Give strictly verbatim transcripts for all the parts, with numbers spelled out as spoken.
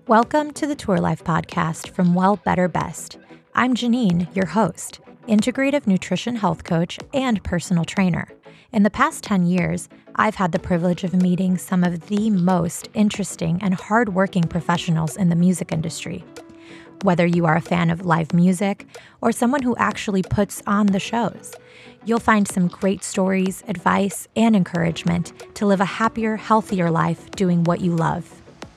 Welcome to the Tour Life podcast from Well, Better, Best. I'm Janine, your host, integrative nutrition health coach and personal trainer. In the past ten years, I've had the privilege of meeting some of the most interesting and hardworking professionals in the music industry. Whether you are a fan of live music or someone who actually puts on the shows, you'll find some great stories, advice, and encouragement to live a happier, healthier life doing what you love.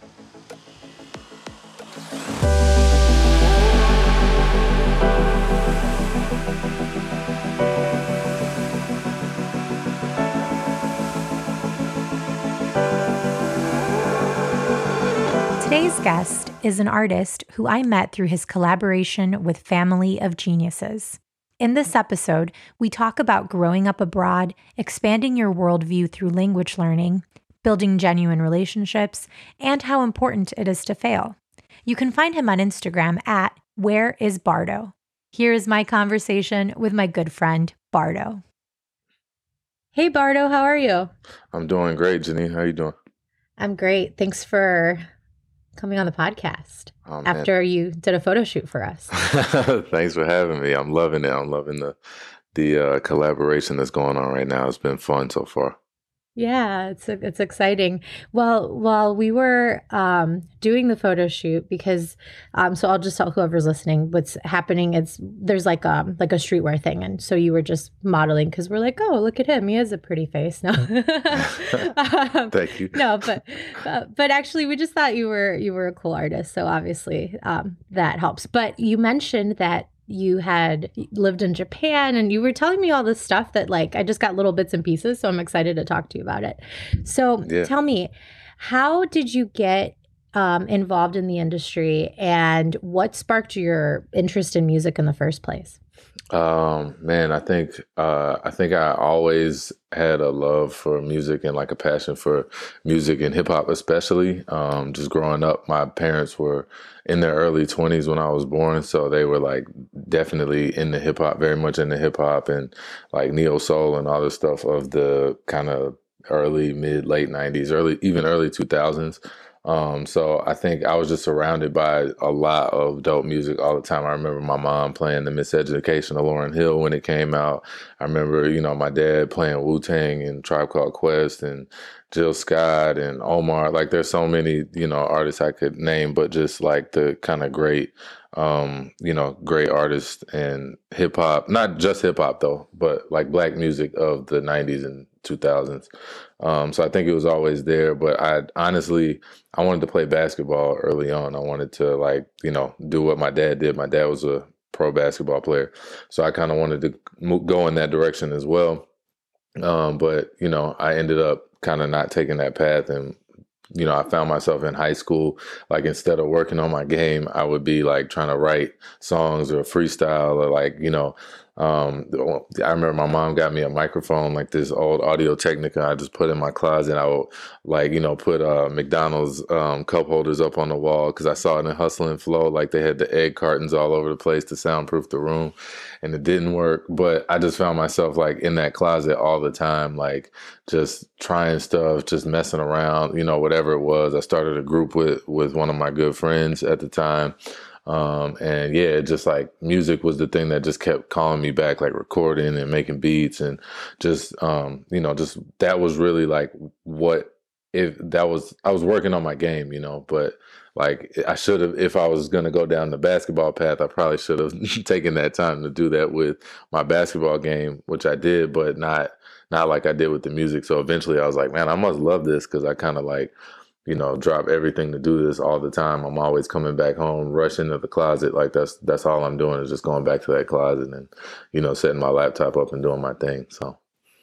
Today's guest is an artist who I met through his collaboration with Family of Geniuses. In this episode, we talk about growing up abroad, expanding your worldview through language learning, building genuine relationships, and how important it is to fail. You can find him on Instagram at Where is Bardo. Here is my conversation with my good friend, Bardo. Hey, Bardo, how are you? I'm doing great, Janine. How you doing? I'm great. Thanks for coming on the podcast oh, after you did a photo shoot for us. Thanks for having me. I'm loving it. I'm loving the the uh, collaboration that's going on right now. It's been fun so far. Yeah, it's it's exciting. Well, while we were um, doing the photo shoot, because um, so I'll just tell whoever's listening what's happening. It's there's like um like a streetwear thing, and so you were just modeling because we're like, oh, look at him, he has a pretty face. No, um, thank you. No, but uh, but actually, we just thought you were you were a cool artist, so obviously um, that helps. But you mentioned that you had lived in Japan and you were telling me all this stuff that like I just got little bits and pieces, so I'm excited to talk to you about it. So yeah. Tell me, how did you get um, involved in the industry and what sparked your interest in music in the first place? Um, man, I think uh, I think I always had a love for music and like a passion for music and hip hop, especially. Um, just growing up, my parents were in their early twenties when I was born, so they were like definitely into hip hop, very much into hip hop and like neo soul and all the stuff of the kind of early, mid, late nineties, early even early two thousands. Um, so I think I was just surrounded by a lot of dope music all the time. I remember my mom playing the Miseducation of Lauryn Hill when it came out. I remember, you know, my dad playing Wu-Tang and Tribe Called Quest and Jill Scott and Omar. Like there's so many, you know, artists I could name, but just like the kind of great, um, you know, great artists and hip hop, not just hip hop though, but like black music of the nineties and two thousands. Um, so I think it was always there, but I honestly, I wanted to play basketball early on. I wanted to like, you know, do what my dad did. My dad was a pro basketball player. So I kind of wanted to move, go in that direction as well. Um, but, you know, I ended up kind of not taking that path. And, you know, I found myself in high school, like instead of working on my game, I would be like trying to write songs or freestyle or like, you know, Um, I remember my mom got me a microphone, like this old Audio Technica. I just put in my closet. I would like, you know, put uh, McDonald's um, cup holders up on the wall because I saw it in Hustle and Flow. Like they had the egg cartons all over the place to soundproof the room, and it didn't work. But I just found myself like in that closet all the time, like just trying stuff, just messing around, you know, whatever it was. I started a group with with one of my good friends at the time. Um, and yeah, just like music was the thing that just kept calling me back, like recording and making beats and just, um, you know, just that was really like what if that was, I was working on my game, you know, but like I should have, if I was going to go down the basketball path, I probably should have taken that time to do that with my basketball game, which I did, but not, not like I did with the music. So eventually I was like, man, I must love this. Cause I kind of like, you know, drop everything to do this all the time. I'm always coming back home, rushing to the closet. Like that's that's all I'm doing is just going back to that closet and, you know, setting my laptop up and doing my thing. So,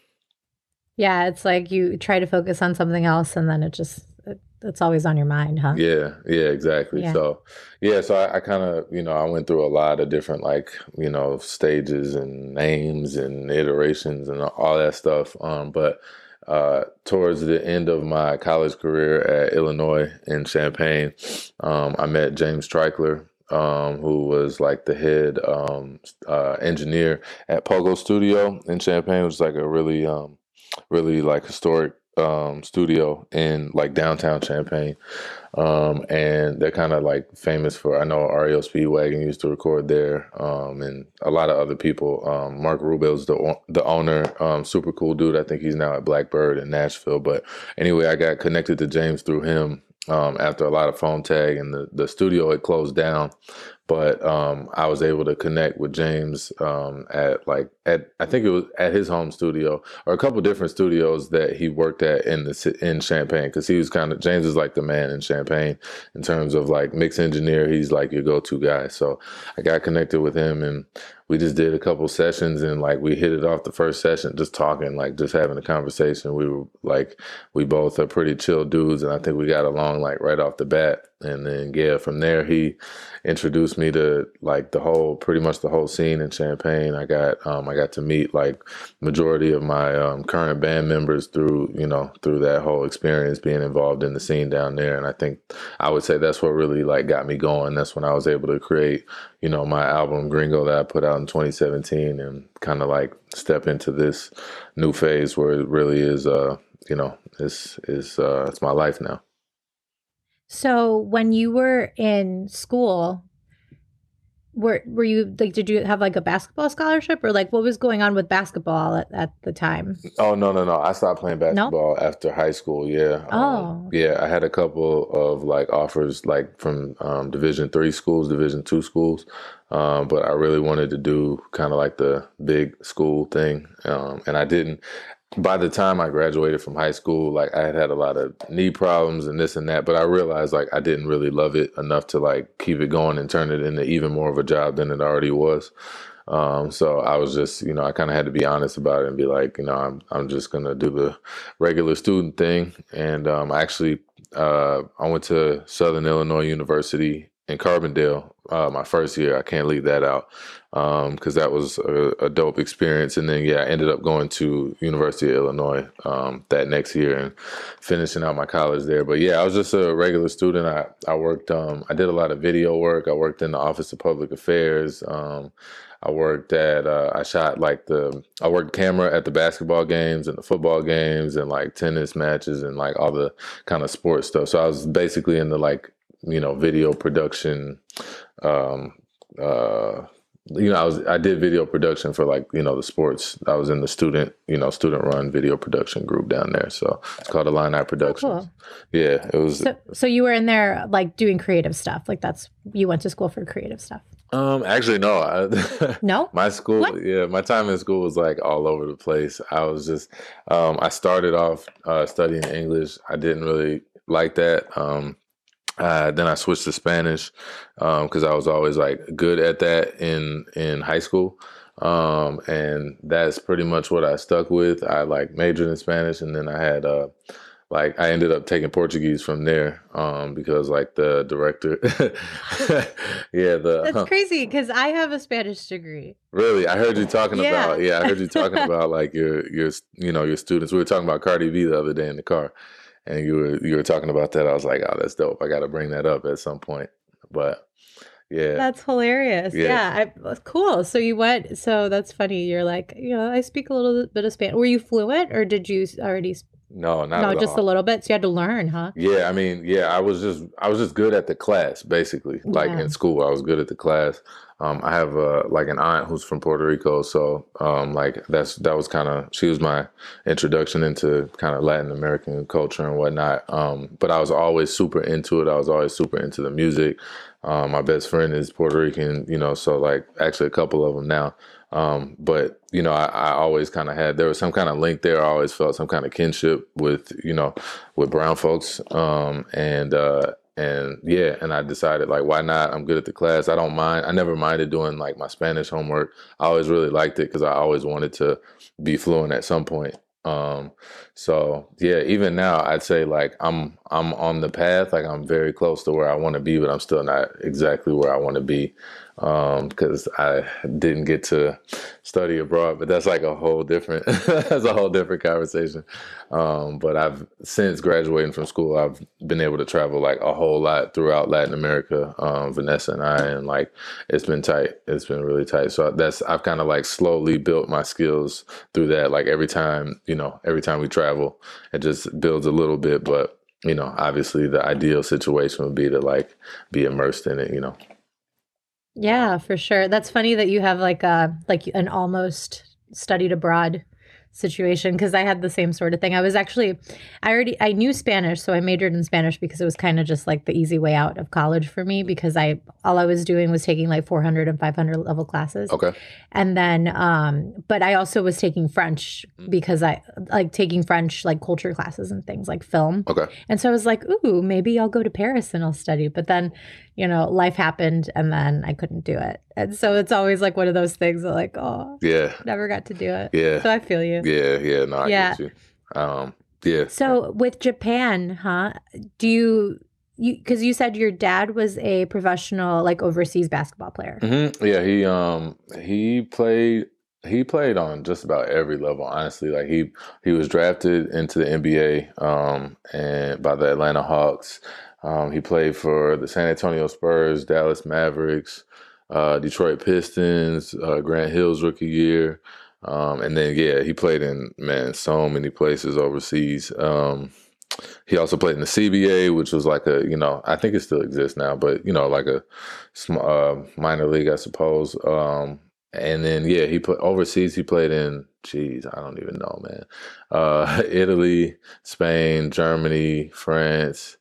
yeah, it's like you try to focus on something else and then it just it, it's always on your mind, huh? Yeah, yeah, exactly. Yeah. So, yeah, so I, I kind of, you know, I went through a lot of different like, you know, stages and names and iterations and all that stuff. Um, but Uh, towards the end of my college career at Illinois in Champaign, um, I met James Streichler, um, who was like the head um, uh, engineer at Pogo Studio in Champaign, which was like a really, um, really like historic um, studio in like downtown Champaign. Um, and they're kind of like famous for, I know R E O Speedwagon used to record there, um, and a lot of other people. Um, Mark Rubio's the the owner, um, super cool dude. I think he's now at Blackbird in Nashville. But anyway, I got connected to James through him um, after a lot of phone tag, and the, the studio had closed down. But um, I was able to connect with James um, at like at I think it was at his home studio or a couple different studios that he worked at in the in Champaign, because he was kind of James is like the man in Champaign in terms of like mix engineer. He's like your go-to guy. So I got connected with him, and we just did a couple sessions, and like we hit it off the first session, just talking, like just having a conversation. We were like, we both are pretty chill dudes, and I think we got along like right off the bat. And then yeah, from there he introduced me to like the whole, pretty much the whole scene in Champaign. I got um, I got to meet like majority of my um, current band members through you know through that whole experience, being involved in the scene down there. And I think I would say that's what really like got me going. That's when I was able to create you know my album Gringo that I put out in twenty seventeen, and kind of like step into this new phase where it really is uh you know it's is uh it's my life now. So when you were in school, were were you like, did you have like a basketball scholarship, or like what was going on with basketball at, at the time? Oh, no, no, no. I stopped playing No? basketball after high school. Yeah. Um, Oh, yeah, I had a couple of like offers like from um, Division three schools, Division two schools. Um, but I really wanted to do kind of like the big school thing. Um, and I didn't. By the time I graduated from high school, like I had had a lot of knee problems and this and that, but I realized like I didn't really love it enough to like keep it going and turn it into even more of a job than it already was. Um, so I was just, you know, I kind of had to be honest about it and be like, you know, I'm I'm just gonna do the regular student thing. And um, actually, uh, I went to Southern Illinois University in Carbondale uh, my first year. I can't leave that out because um, that was a, a dope experience. And then, yeah, I ended up going to University of Illinois um, that next year and finishing out my college there. But yeah, I was just a regular student. I, I worked, um, I did a lot of video work. I worked in the Office of Public Affairs. Um, I worked at, uh, I shot like the, I worked camera at the basketball games and the football games and like tennis matches and like all the kind of sports stuff. So I was basically in the like, you know, video production, um, uh, you know, I was, I did video production for like, you know, the sports. I was in the student, you know, student run video production group down there. So it's called Illini Productions. oh, cool. Yeah, it was. So, so you were in there like doing creative stuff. Like that's, you went to school for creative stuff. Um, actually, no. I, No? my school, What? yeah, my time in school was like all over the place. I was just, um, I started off uh, studying English. I didn't really like that. Um, Uh, then I switched to Spanish because um, I was always like good at that in in high school, um, and that's pretty much what I stuck with. I like majored in Spanish, and then I had uh, like I ended up taking Portuguese from there um, because like the director, yeah, the That's crazy because I have a Spanish degree. really I heard you talking Yeah. about yeah I heard you talking about like your your you know your students. We were talking about Cardi B the other day in the car. And you were you were talking about that. I was like, oh, that's dope. I got to bring that up at some point. But yeah, That's hilarious. Yeah. Yeah. I, cool. So you went, so that's funny. You're like, you know, I speak a little bit of Spanish. Were you fluent or did you already? sp- no, not No, at just all. a little bit. So you had to learn, huh? Yeah, I mean, yeah, I was just I was just good at the class, basically. Like Yeah. in school, I was good at the class. Um, I have uh, like an aunt who's from Puerto Rico, so um, like that's that was kind of she was my introduction into kind of Latin American culture and whatnot. Um, but I was always super into it. I was always super into the music. Um, my best friend is Puerto Rican, you know, so like actually a couple of them now. Um, but you know, I, I always kind of had there was some kind of link there. I always felt some kind of kinship with you know with brown folks, um, and uh, and yeah, and I decided like why not? I'm good at the class. I don't mind. I never minded doing like my Spanish homework. I always really liked it because I always wanted to be fluent at some point. Um, so yeah, even now I'd say like I'm I'm on the path. Like I'm very close to where I want to be, but I'm still not exactly where I want to be. because um, I didn't get to study abroad. But that's like a whole different that's a whole different conversation. Um, but I've since graduating from school, I've been able to travel like a whole lot throughout Latin America. Um, Vanessa and I, and like it's been tight. It's been really tight. So that's I've kind of like slowly built my skills through that. Like every time, you know, every time we travel, it just builds a little bit. But you know, obviously, the ideal situation would be to like be immersed in it. You know. Yeah, for sure. That's funny that you have like a like an almost studied abroad situation because I had the same sort of thing. I was actually I already I knew Spanish, so I majored in Spanish because it was kind of just like the easy way out of college for me because I all I was doing was taking like four hundred and five hundred level classes. Okay. And then um but I also was taking French because I like taking French like culture classes and things like film. Okay. And so I was like, ooh, maybe I'll go to Paris and I'll study. But then, you know, life happened and then I couldn't do it. And so it's always like one of those things that like, oh, yeah, never got to do it. Yeah. So I feel you. Yeah, yeah, no, I Yeah. get you. Um, yeah. So with Japan, huh? Do you you because you said your dad was a professional like overseas basketball player. Mm-hmm. Yeah, he um he played he played on just about every level, honestly. Like he he was drafted into the N B A um and by the Atlanta Hawks. Um, he played for the San Antonio Spurs, Dallas Mavericks, uh, Detroit Pistons, uh, Grant Hill's rookie year. Um, and then, yeah, he played in, man, so many places overseas. Um, he also played in the C B A, which was like a, you know, I think it still exists now, but, you know, like a small, uh, minor league, I suppose. Um, and then, yeah, he put overseas, he played in, geez, I don't even know, man. Uh, Italy, Spain, Germany, France,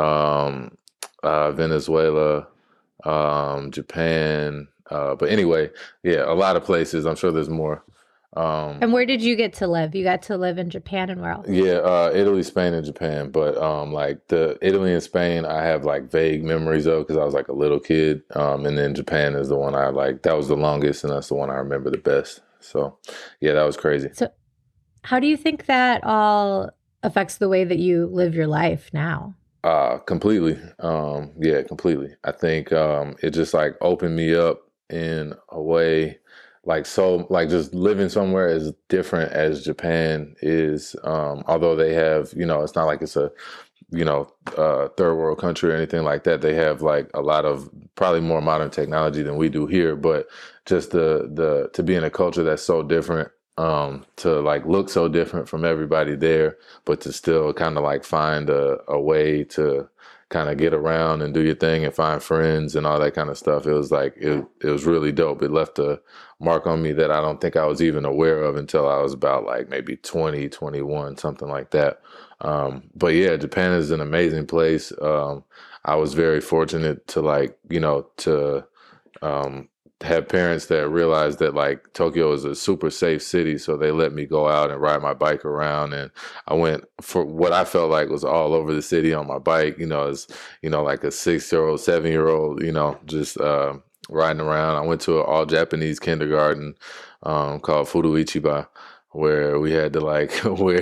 um, uh, Venezuela, um, Japan. Uh, but anyway, yeah, a lot of places. I'm sure there's more. Um, And where did you get to live? You got to live in Japan and where else? yeah, uh, Italy, Spain, and Japan. But um, like the Italy and Spain, I have like vague memories of because I was like a little kid. Um, and then Japan is the one I like. That was the longest, and that's the one I remember the best. So, yeah, that was crazy. So, how do you think that all affects the way that you live your life now? Uh, completely. Um, yeah, completely. I think um, it just like opened me up in a way like so like just living somewhere as different as Japan is. Um, although they have, you know, it's not like it's a, you know, uh, third world country or anything like that. They have like a lot of probably more modern technology than we do here, but just the the to be in a culture that's so different. Um, to like look so different from everybody there, but to still kind of like find a, a way to kind of get around and do your thing and find friends and all that kind of stuff. It was like, it, it was really dope. It left a mark on me that I don't think I was even aware of until I was about like maybe twenty, twenty-one, something like that. Um, but yeah, Japan is an amazing place. Um, I was very fortunate to like, you know, to, um, have parents that realized that like Tokyo is a super safe city. So they let me go out and ride my bike around. And I went for what I felt like was all over the city on my bike, you know, as, you know, like a six year old, seven year old, you know, just, uh, riding around. I went to an all Japanese kindergarten, um, called Furu Ichiba, where we had to like wear,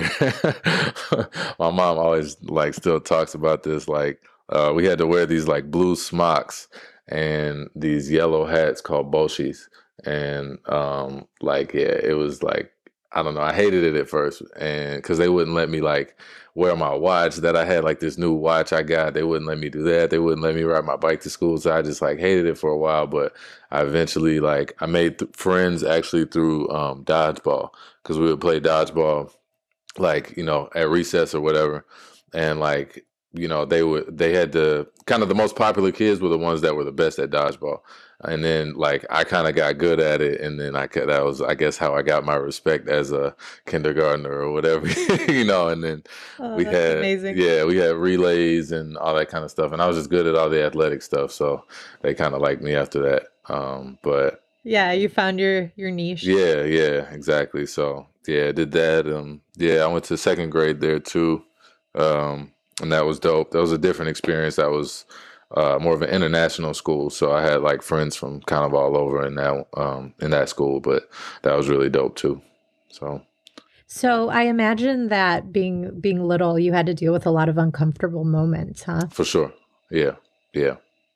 my mom always like still talks about this. Like, uh, we had to wear these like blue smocks and these yellow hats called boshis. And um, like, yeah, it was like, I don't know, I hated it at first. And because they wouldn't let me like wear my watch that I had, like this new watch I got. They wouldn't let me do that. They wouldn't let me ride my bike to school. So I just like hated it for a while. But I eventually like, I made th- friends actually through um, dodgeball because we would play dodgeball like, you know, at recess or whatever. And like, you know, they would, they had the kind of the most popular kids were the ones that were the best at dodgeball. And then like, I kind of got good at it. And then I could, that was, I guess, how I got my respect as a kindergartner or whatever, you know, and then Oh, we that's had, amazing. yeah, we had relays and all that kind of stuff. And I was just good at all the athletic stuff. So they kind of liked me after that. Um, but Yeah, you found your your niche. yeah, yeah, exactly. So yeah, I did that. Um, yeah, I went to second grade there too. Um, and that was dope. That was a different experience. That was uh, more of an international school, so I had like friends from kind of all over in that um, in that school. But that was really dope too. So So I imagine that being being little, you had to deal with a lot of uncomfortable moments, huh? for sure, yeah, yeah.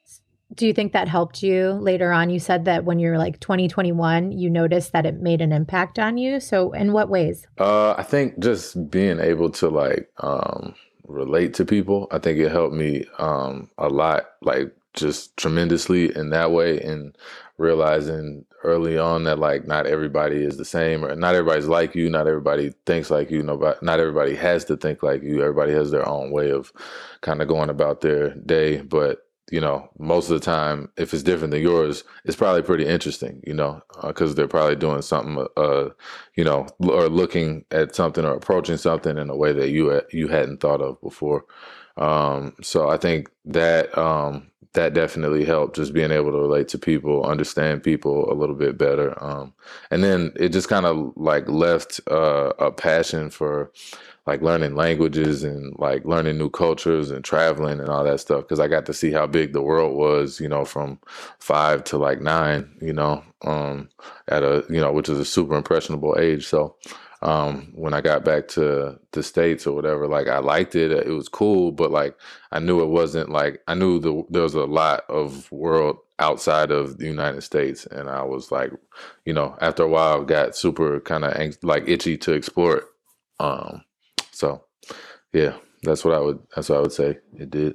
Do you think that helped you later on? You said that when you're like twenty, twenty-one, you noticed that it made an impact on you. So in what ways? Uh, I think just being able to like um, relate to people, I think it helped me um, a lot, like just tremendously in that way, and realizing early on that like not everybody is the same, or not everybody's like you, not everybody thinks like you, nobody, not everybody has to think like you. Everybody has their own way of kind of going about their day, but you know, most of the time, if it's different than yours, it's probably pretty interesting, you know, because uh, they're probably doing something, uh, you know, or looking at something or approaching something in a way that you you hadn't thought of before. Um, so I think that um, that definitely helped, just being able to relate to people, understand people a little bit better, um, and then it just kind of like left uh, a passion for like learning languages and like learning new cultures and traveling and all that stuff. Cause I got to see how big the world was, you know, from five to like nine, you know, um, at a, you know, which is a super impressionable age. So, um, when I got back to the States or whatever, like I liked it. It was cool, but like, I knew it wasn't like, I knew the, there was a lot of world outside of the United States. And I was like, you know, after a while, I got super kind of like itchy to explore it. Um, So, yeah, that's what I would, that's what I would say it did.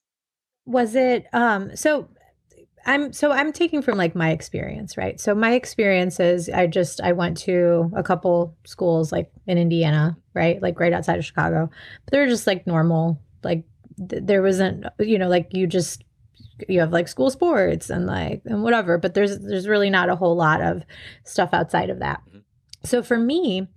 Was it, um, so I'm, so I'm taking from like my experience, right? So my experiences, I just, I went to a couple schools like in Indiana, right? Like right outside of Chicago, but they were just like normal, like th- there wasn't, you know, like you just, you have like school sports and like, and whatever, but there's, there's really not a whole lot of stuff outside of that. So for me,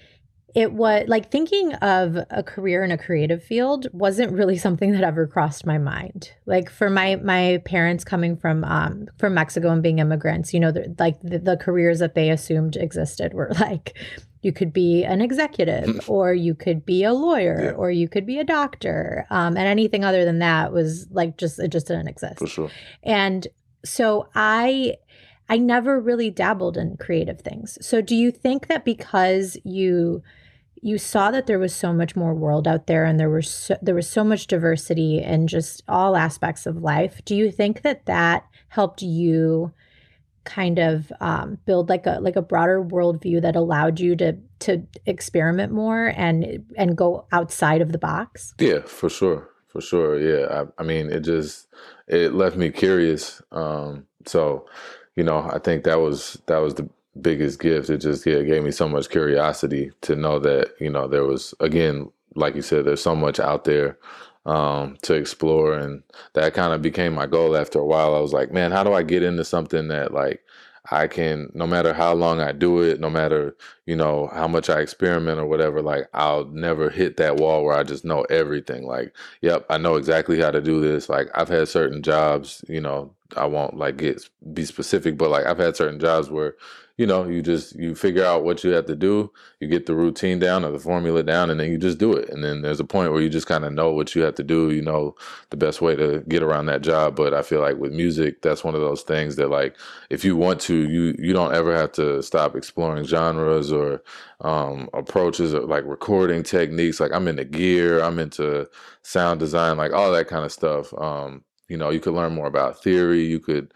it was like thinking of a career in a creative field wasn't really something that ever crossed my mind. Like for my my parents coming from um from Mexico and being immigrants, you know, like the, the careers that they assumed existed were like you could be an executive or you could be a lawyer Yeah. or you could be a doctor, um, and anything other than that was like just it just didn't exist. For sure. And so I I never really dabbled in creative things. So do you think that because you you saw that there was so much more world out there and there was so, there was so much diversity in just all aspects of life, do you think that that helped you kind of um, build like a like a broader worldview that allowed you to to experiment more and and go outside of the box? Yeah, for sure. For sure. Yeah. I, I mean, it just, it left me curious. Um, so, you know, I think that was, that was the biggest gift. It just, yeah, it gave me so much curiosity to know that, you know, there was, again, like you said, there's so much out there um, to explore. And that kind of became my goal after a while. I was like, man, how do I get into something that like I can, no matter how long I do it, no matter, you know, how much I experiment or whatever, like I'll never hit that wall where I just know everything. Like, yep, I know exactly how to do this. Like I've had certain jobs, you know, I won't like get, be specific, but like I've had certain jobs where, you know, you just, you figure out what you have to do, you get the routine down or the formula down, and then you just do it. And then there's a point where you just kind of know what you have to do, you know, the best way to get around that job. But I feel like with music, that's one of those things that like, if you want to, you, you don't ever have to stop exploring genres or um, approaches or like recording techniques. Like I'm into gear, I'm into sound design, like all that kind of stuff. Um, you know, you could learn more about theory, you could,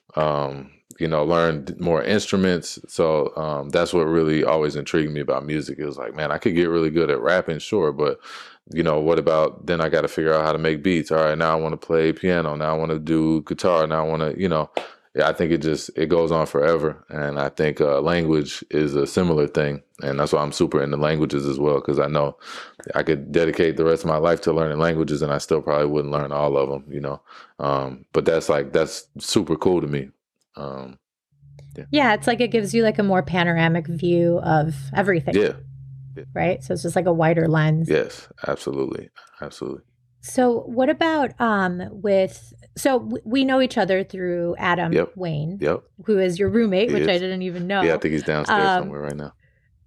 um, you know, learn more instruments. So um, that's what really always intrigued me about music. It was like, man, I could get really good at rapping, sure, but you know, what about then I got to figure out how to make beats. All right, now I want to play piano. Now I want to do guitar. Now I want to, you know, yeah, I think it just, it goes on forever. And I think uh, language is a similar thing. And that's why I'm super into languages as well, because I know I could dedicate the rest of my life to learning languages and I still probably wouldn't learn all of them, you know. Um, but that's like, that's super cool to me. Um, yeah. yeah, it's like it gives you like a more panoramic view of everything. Yeah. yeah. Right? So it's just like a wider lens. Yes, absolutely. Absolutely. So what about um with, so w- we know each other through Adam Yep. Wayne, Yep. who is your roommate, He which is. I didn't even know. Yeah, I think he's downstairs Um, somewhere right now.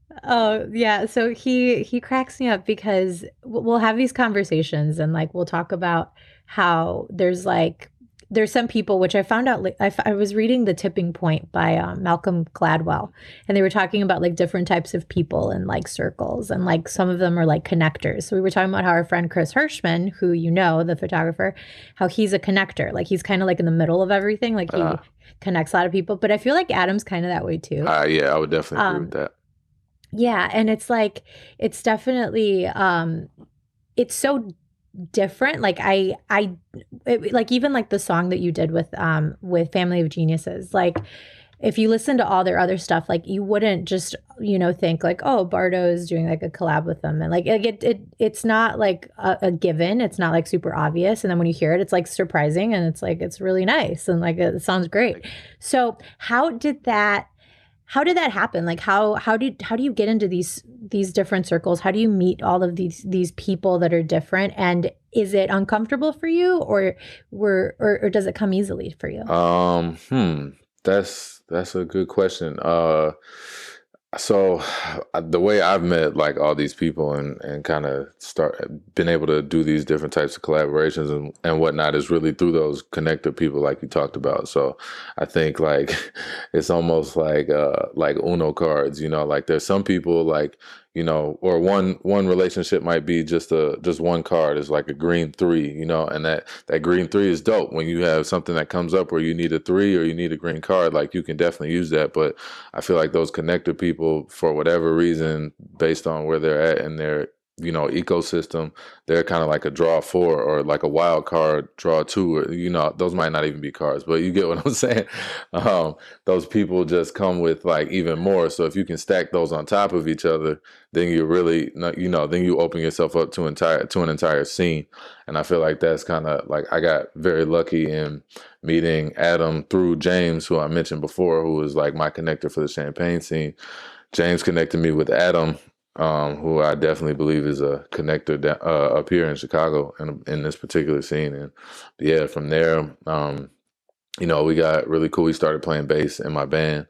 Oh, yeah. So he he cracks me up because w- we'll have these conversations and like we'll talk about how there's like there's some people, which I found out, like, I, f- I was reading The Tipping Point by um, Malcolm Gladwell, and they were talking about like different types of people and like circles, and like some of them are like connectors. So we were talking about how our friend Chris Hirschman, who you know, the photographer, how he's a connector. Like he's kind of like in the middle of everything. Like he uh, connects a lot of people. But I feel like Adam's kind of that way too. Uh, yeah, I would definitely agree um, with that. Yeah, and it's like it's definitely um, it's so different. Like I, I, it, like even like the song that you did with um with Family of Geniuses, like if you listen to all their other stuff, like you wouldn't just, you know, think like, oh, Bardo is doing like a collab with them. And like it, it it's not like a, a given. It's not like super obvious. And then when you hear it, it's like surprising and it's like, it's really nice. And like, it sounds great. So how did that, how did that happen? Like how, how did, how do you get into these, these different circles? How do you meet all of these, these people that are different? And is it uncomfortable for you or were, or, or does it come easily for you? Um, hmm. That's, that's a good question. Uh, so the way I've met like all these people and, and kind of start been able to do these different types of collaborations and, and whatnot is really through those connected people like you talked about. So I think like it's almost like uh, like Uno cards, you know, like there's some people like, you know, or one one relationship might be just a just one card is like a green three, you know, and that that green three is dope. When you have something that comes up where you need a three or you need a green card, like you can definitely use that. But I feel like those connected people, for whatever reason, based on where they're at in their, you know, ecosystem, they're kind of like a draw four or like a wild card draw two, or, you know, those might not even be cards, but you get what I'm saying. Um, those people just come with like even more. So if you can stack those on top of each other, then you really, you know, then you open yourself up to entire to an entire scene. And I feel like that's kind of like I got very lucky in meeting Adam through James, who I mentioned before, who was like my connector for the Champagne scene. James connected me with Adam, Um, who I definitely believe is a connector da- uh, up here in Chicago in, in this particular scene. And yeah, from there, um, you know, we got really cool. We started playing bass in my band.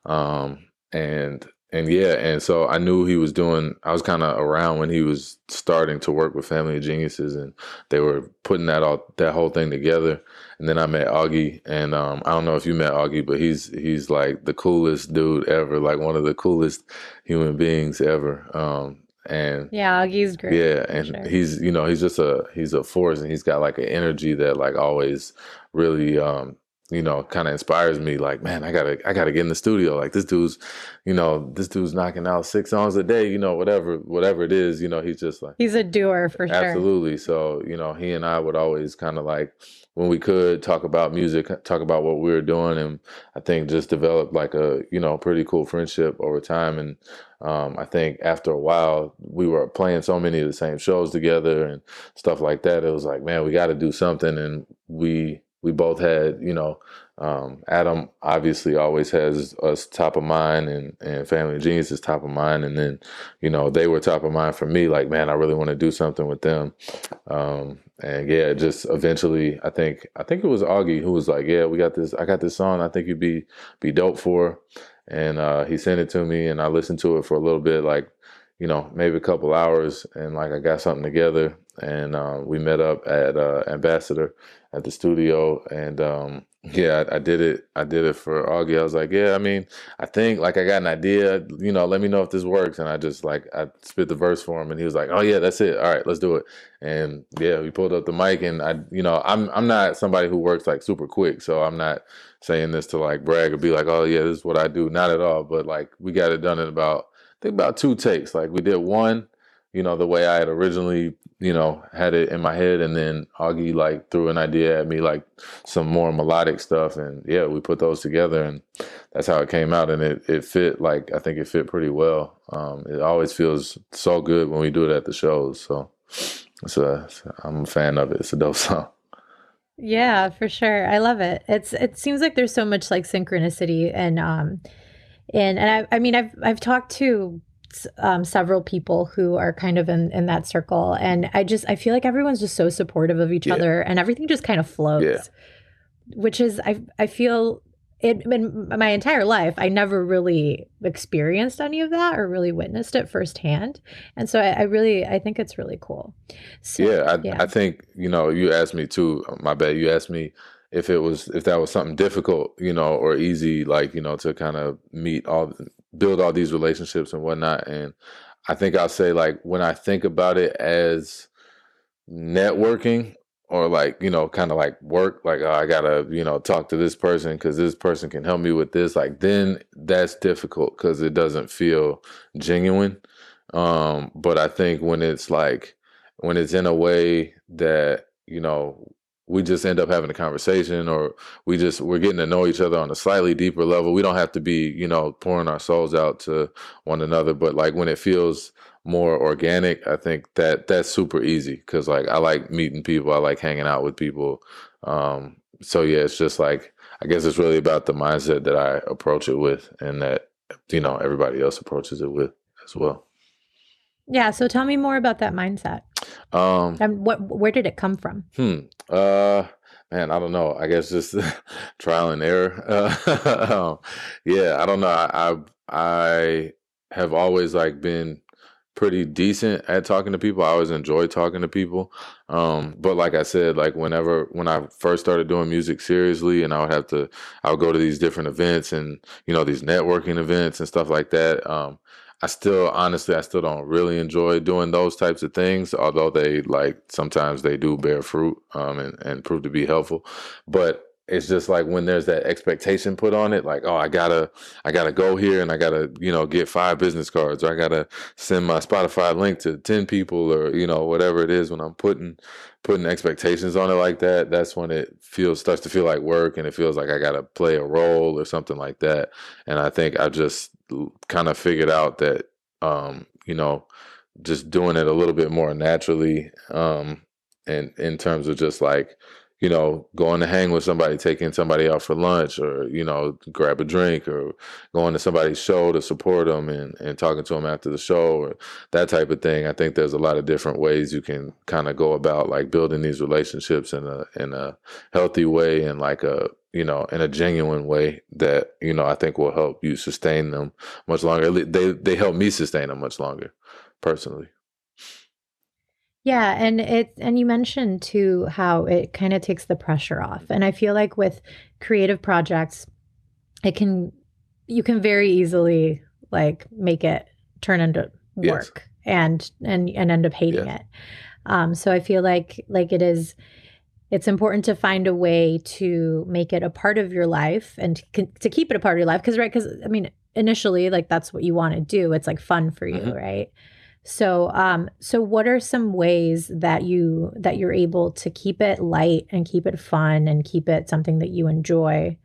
Um, and and yeah, and so I knew he was doing, I was kind of around when he was starting to work with Family of Geniuses and they were putting that all, that whole thing together. And then I met Augie, and um, I don't know if you met Augie, but he's he's like the coolest dude ever, like one of the coolest human beings ever. Um, and yeah, Augie's great. Yeah, and sure. he's you know he's just a he's a force, and he's got like an energy that like always really um, you know kind of inspires me. Like, man, I gotta I gotta get in the studio. Like this dude's, you know, this dude's knocking out six songs a day. You know, whatever whatever it is. You know, he's just like he's a doer for sure. Absolutely. So you know, he and I would always kind of like, when we could, talk about music, talk about what we were doing, and I think just develop like a, you know, pretty cool friendship over time. And um, I think after a while, we were playing so many of the same shows together and stuff like that. It was like, man, we got to do something. And we we both had, you know, um, Adam obviously always has us top of mind, and, and Family of Genius is top of mind. And then, you know, they were top of mind for me. Like, man, I really want to do something with them. Um, and yeah, just eventually, I think I think it was Augie who was like, yeah, we got this. I got this song. I think you'd be be dope for. And uh, he sent it to me, and I listened to it for a little bit, like, you know, maybe a couple hours, and like I got something together. And uh, we met up at uh, Ambassador at the studio, and um, yeah, I, I did it. I did it for Augie. I was like, yeah, I mean, I think like I got an idea. You know, let me know if this works. And I just like I spit the verse for him, and he was like, oh yeah, that's it. All right, let's do it. And yeah, we pulled up the mic, and I, you know, I'm I'm not somebody who works like super quick, so I'm not saying this to like brag or be like, oh yeah, this is what I do. Not at all. But like we got it done in about I think about two takes. Like we did one, you know, the way I had originally, you know, had it in my head. And then Augie like threw an idea at me, like some more melodic stuff. And yeah, we put those together, and that's how it came out. And it, it fit, like, I think it fit pretty well. Um, it always feels so good when we do it at the shows. So it's a, I'm a fan of it. It's a dope song. Yeah, for sure. I love it. It's, it seems like there's so much like synchronicity and, um, and, and I, I mean, I've, I've talked to Um, several people who are kind of in, in that circle. And I just, I feel like everyone's just so supportive of each yeah. other, and everything just kind of flows, yeah. which is, I I feel it in my entire life, I never really experienced any of that or really witnessed it firsthand. And so I, I really, I think it's really cool. So, yeah, I, yeah. I think, you know, you asked me too, my bad, you asked me if it was if that was something difficult, you know, or easy, like, you know, to kind of meet all build all these relationships and whatnot. And I think I'll say, like, when I think about it as networking, or like, you know, kind of like work, like, oh, I gotta, you know, talk to this person because this person can help me with this, like, then that's difficult because it doesn't feel genuine. Um, but I think when it's like, when it's in a way that, you know, we just end up having a conversation, or we just, we're getting to know each other on a slightly deeper level. We don't have to be, you know, pouring our souls out to one another, but like when it feels more organic, I think that that's super easy because, like, I like meeting people, I like hanging out with people. Um, so yeah, it's just like, I guess it's really about the mindset that I approach it with, and that, you know, everybody else approaches it with as well. Yeah. So tell me more about that mindset. Um, and what, where did it come from? Hmm. Uh, man, I don't know. I guess just trial and error. Uh, um, yeah, I don't know. I, I I have always like been pretty decent at talking to people. I always enjoy talking to people. Um, but like I said, like whenever when I first started doing music seriously, and I would have to, I would go to these different events and, you know, these networking events and stuff like that. Um, I still, honestly, I still don't really enjoy doing those types of things, although they like sometimes they do bear fruit, um, and, and prove to be helpful. But it's just like when there's that expectation put on it, like, oh, I gotta, I gotta go here and I gotta, you know, get five business cards, or I gotta send my Spotify link to ten people, or, you know, whatever it is. When I'm putting, putting expectations on it like that, that's when it feels, starts to feel like work, and it feels like I gotta play a role or something like that. And I think I just kind of figured out that, um, you know, just doing it a little bit more naturally, um, and in terms of just like, you know, going to hang with somebody, taking somebody out for lunch, or, you know, grab a drink, or going to somebody's show to support them, and, and talking to them after the show, or that type of thing. I think there's a lot of different ways you can kind of go about like building these relationships in a, in a healthy way, and like a, you know, in a genuine way that, you know, I think will help you sustain them much longer. They, they help me sustain them much longer, personally. Yeah, and it and you mentioned too how it kind of takes the pressure off. And I feel like with creative projects, it can you can very easily like make it turn into work, yes. and and and end up hating yes. it. Um, so I feel like like it is it's important to find a way to make it a part of your life, and to, to keep it a part of your life, because right because I mean initially, like, that's what you want to do. It's like fun for you, mm-hmm. right? So, um, so what are some ways that you that you're able to keep it light and keep it fun and keep it something that you enjoy?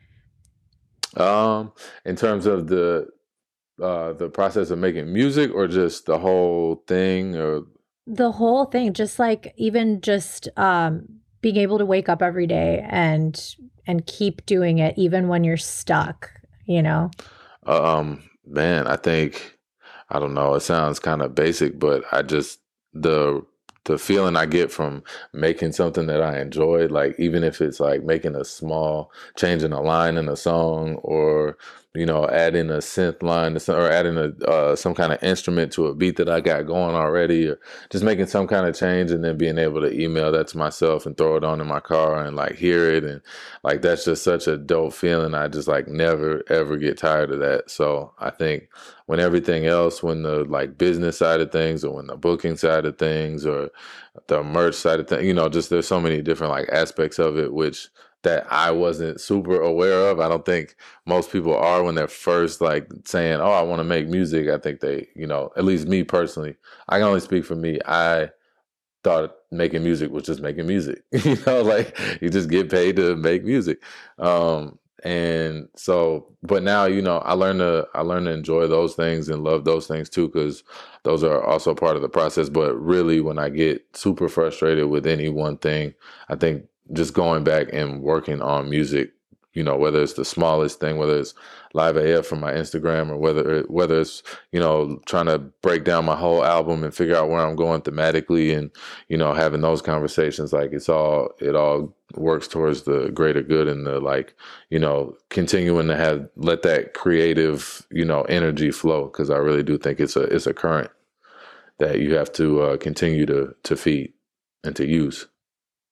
Um, in terms of the uh, the process of making music, or just the whole thing, or the whole thing, just like even just um, being able to wake up every day and and keep doing it even when you're stuck, you know? Um, man, I think. I don't know. It sounds kind of basic, but I just, the the feeling I get from making something that I enjoy, like even if it's like making a small change in a line in a song, or, you know, adding a synth line to some, or adding a uh, some kind of instrument to a beat that I got going already, or just making some kind of change, and then being able to email that to myself and throw it on in my car and like hear it, and like that's just such a dope feeling. I just like never ever get tired of that. So I think when everything else, when the like business side of things, or when the booking side of things, or the merch side of things, you know, just there's so many different like aspects of it, which that I wasn't super aware of. I don't think most people are when they're first like saying, oh, I want to make music. I think they, you know, at least me personally, I can only speak for me. I thought making music was just making music, you know, like you just get paid to make music. Um, and so, but now, you know, I learn to, I learn to enjoy those things and love those things too, because those are also part of the process. But really, when I get super frustrated with any one thing, I think just going back and working on music, you know, whether it's the smallest thing, whether it's Live A F from my Instagram, or whether whether it's, you know, trying to break down my whole album and figure out where I'm going thematically, and, you know, having those conversations, like it's all, it all works towards the greater good, and the like, you know, continuing to have, let that creative, you know, energy flow. Cause I really do think it's a, it's a current that you have to uh, continue to, to feed and to use.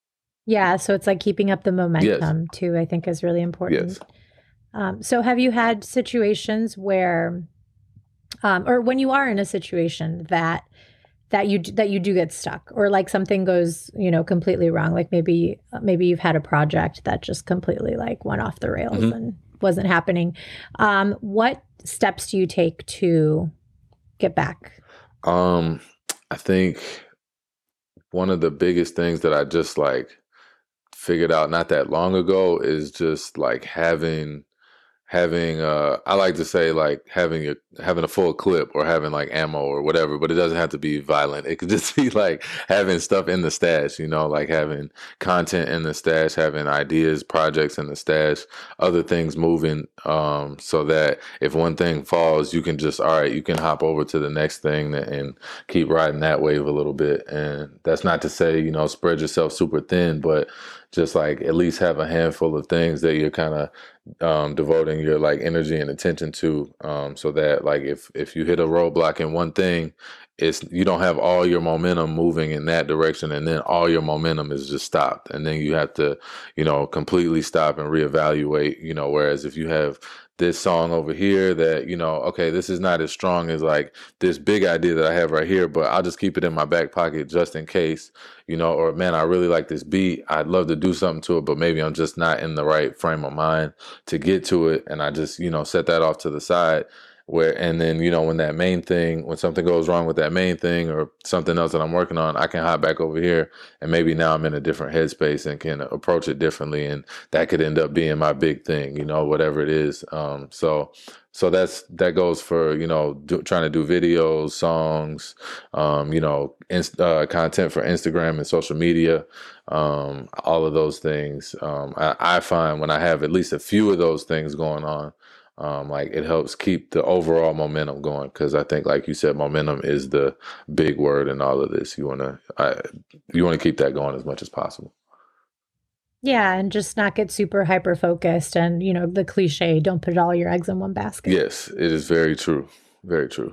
Yeah, so it's like keeping up the Yes. momentum too, I think is really Yes. important. Um, so have you had situations where, um, or when you are in a situation that that you that you do get stuck, or like something goes, you know, completely wrong, like maybe maybe you've had a project that just completely like went off the rails hmm and wasn't happening. Um, what steps do you take to get back? Um, I think one of the biggest things that I just like figured out not that long ago is just like having having uh I like to say like having a having a full clip or having like ammo or whatever, but it doesn't have to be violent. It could just be like having stuff in the stash, you know, like having content in the stash, having ideas, projects in the stash, other things moving, um so that if one thing falls, you can just all right, you can hop over to the next thing and keep riding that wave a little bit. And that's not to say, you know, spread yourself super thin, but just like at least have a handful of things that you're kind of um, devoting your like energy and attention to, um, so that like if if you hit a roadblock in one thing, it's you don't have all your momentum moving in that direction, and then all your momentum is just stopped, and then you have to, you know, completely stop and reevaluate. You know, whereas if you have this song over here that, you know, okay, this is not as strong as like this big idea that I have right here, but I'll just keep it in my back pocket just in case, you know, or man, I really like this beat. I'd love to do something to it, but maybe I'm just not in the right frame of mind to get to it. And I just, you know, set that off to the side where, and then, you know, when that main thing, when something goes wrong with that main thing or something else that I'm working on, I can hop back over here and maybe now I'm in a different headspace and can approach it differently. And that could end up being my big thing, you know, whatever it is. Um, so, so that's, that goes for, you know, do, trying to do videos, songs, um, you know, inst- uh, content for Instagram and social media, um, all of those things. Um, I, I find when I have at least a few of those things going on, um, like it helps keep the overall momentum going. Cause I think, like you said, momentum is the big word in all of this. You want to, you want to keep that going as much as possible. Yeah, and just not get super hyper focused and, you know, the cliche, don't put all your eggs in one basket. Yes, it is very true. Very true.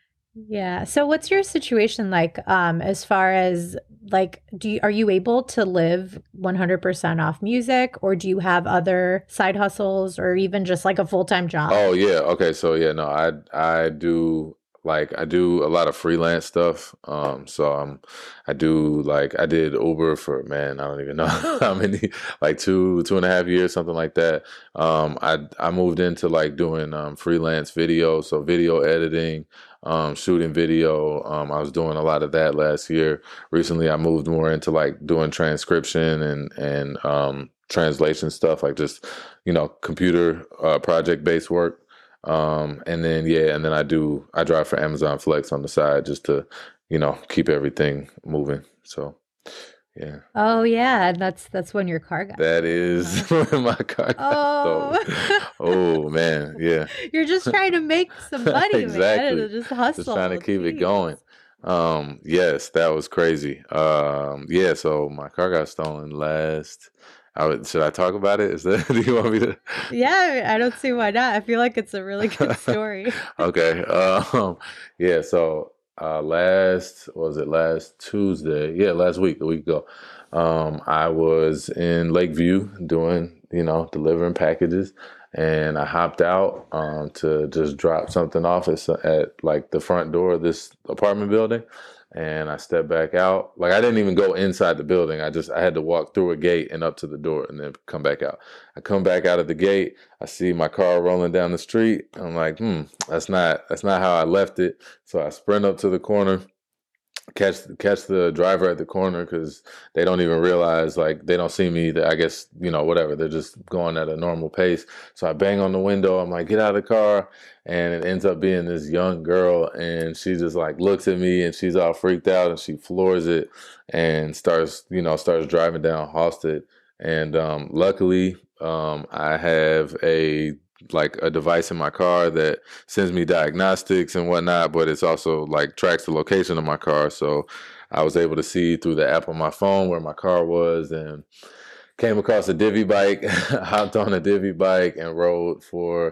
Yeah. So what's your situation like, um as far as like do you, are you able to live one hundred percent off music, or do you have other side hustles or even just like a full-time job? Oh yeah, okay. So yeah, no, I I do like I do a lot of freelance stuff. Um, so um, I do like I did Uber for man, I don't even know how many, like two two and a half years, something like that. Um, I I moved into like doing um freelance video, so video editing, um, shooting video. Um, I was doing a lot of that last year. Recently, I moved more into like doing transcription and and um translation stuff, like just you know, computer uh, project based work. Um, and then, yeah, and then I do, I drive for Amazon Flex on the side just to, you know, keep everything moving. So, yeah, Oh yeah, and that's that's when your car got that stolen, is huh? when my car got stolen. Oh. Oh, man. Yeah, You're just trying to make some money, man, exactly. and just Just trying to hustle. keep it going. Jeez. Um, yes, that was crazy. Um, yeah, so my car got stolen last. I would, should I talk about it? Is that, do you want me to? Yeah, I don't see why not. I feel like it's a really good story. Okay. Um, yeah. So uh, last was it last Tuesday? Yeah, last week, a week ago. Um, I was in Lakeview doing, you know, delivering packages, and I hopped out um, to just drop something off at, at like the front door of this apartment building. And I stepped back out. Like I didn't even go inside the building. I just I had to walk through a gate and up to the door and then come back out. I come back out of the gate. I see my car rolling down the street. I'm like, hmm, that's not that's not how I left it. So I sprint up to the corner, catch catch the driver at the corner because they don't even realize, like they don't see me. That I guess, you know, whatever, they're just going at a normal pace. So I bang on the window. I'm like, get out of the car, and it ends up being this young girl, and she just like looks at me and she's all freaked out and she floors it and starts, you know, starts driving down Halsted. And um, luckily, um, I have a like a device in my car that sends me diagnostics and whatnot, but it's also like tracks the location of my car. So I was able to see through the app on my phone where my car was, and came across a divvy bike, hopped on a divvy bike and rode for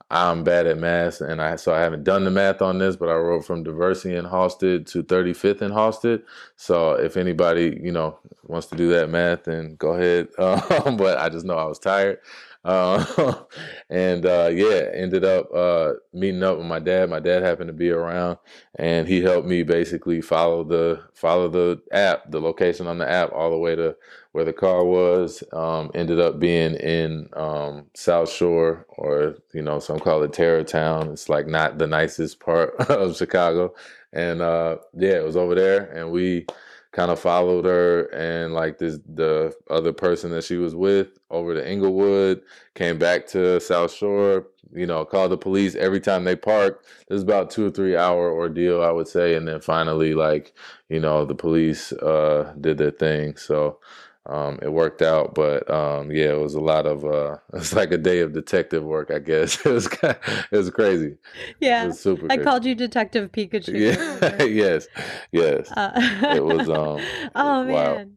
I'm bad at math, and I so I haven't done the math on this, but I rode from Diversey in Halsted to thirty-fifth in Halsted. So if anybody, you know, wants to do that math, then go ahead. Um, but I just know I was tired. Uh, and uh, yeah, ended up uh, meeting up with my dad. My dad happened to be around, and he helped me basically follow the follow the app, the location on the app, all the way to where the car was. Um, ended up being in um, South Shore, or you know, some call it Terrortown. It's like not the nicest part of Chicago, and uh, yeah, it was over there, and we kind of followed her and like this the other person that she was with over to Inglewood, came back to South Shore, you know, called the police every time they parked. It was about two or three hour ordeal, I would say. And then finally, like, you know, the police uh, did their thing. So um, it worked out. But um, yeah, it was a lot of, uh, it's like a day of detective work, I guess. It was kind of, it was crazy. Yeah. It was super I crazy. called you Detective Pikachu. Yeah. yes. Yes. Uh, it was, um, oh, it was man. wild.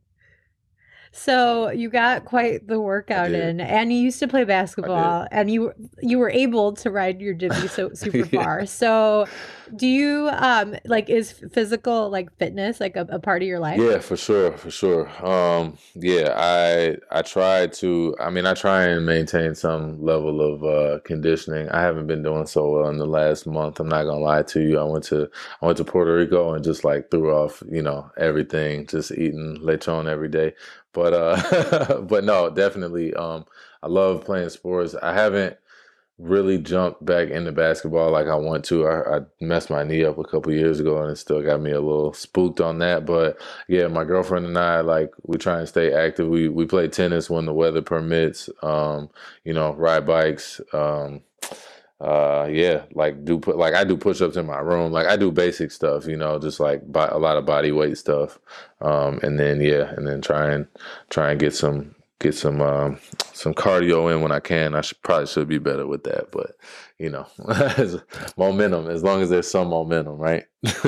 So you got quite the workout in, and you used to play basketball, and you you were able to ride your divvy so super yeah. far. So, do you um like is physical like fitness like a, a part of your life? Yeah, for sure, for sure. Um, yeah, I I try to. I mean, I try and maintain some level of uh, conditioning. I haven't been doing so well in the last month. I'm not gonna lie to you. I went to I went to Puerto Rico and just like threw off, you know, everything, just eating lechon every day. But uh, but no, definitely. Um, I love playing sports. I haven't really jumped back into basketball like I want to. I, I messed my knee up a couple years ago, and it still got me a little spooked on that. But yeah, my girlfriend and I, like, we try and stay active. We we play tennis when the weather permits. Um, you know, ride bikes. Um, uh, yeah, like do put like I do push-ups in my room. Like I do basic stuff, you know, just like bo- a lot of body weight stuff. Um, and then yeah, and then try and try and get some get some um, some cardio in when I can. I should probably should be better with that, but you know, momentum. As long as there's some momentum, right?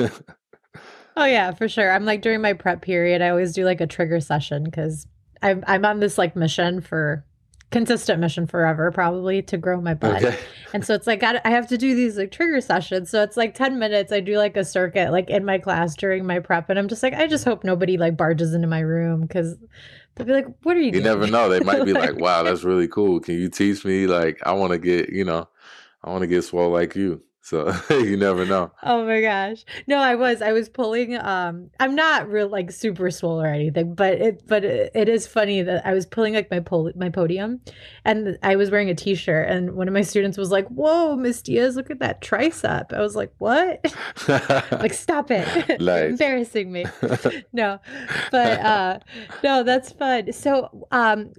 Oh yeah, for sure. I'm like during my prep period, I always do like a trigger session because I'm I'm on this like mission for consistent mission forever, probably to grow my butt. Okay. And so it's like I, I have to do these like trigger sessions. So it's like ten minutes. I do like a circuit like in my class during my prep, and I'm just like, I just hope nobody like barges into my room because they'll be like, "What are you?" You doing? never know. They might be like, "Wow, that's really cool. Can you teach me? Like, I want to get, you know, I want to get swole like you." So you never know. Oh my gosh. No, I was I was pulling um I'm not real like super swole or anything, but it but it, it is funny that I was pulling like my pol- my podium, and I was wearing a t-shirt, and one of my students was like, "Whoa, Miss Diaz, look at that tricep." I was like, "What?" Like, stop it. You're embarrassing me. No. But uh no, that's fun. So um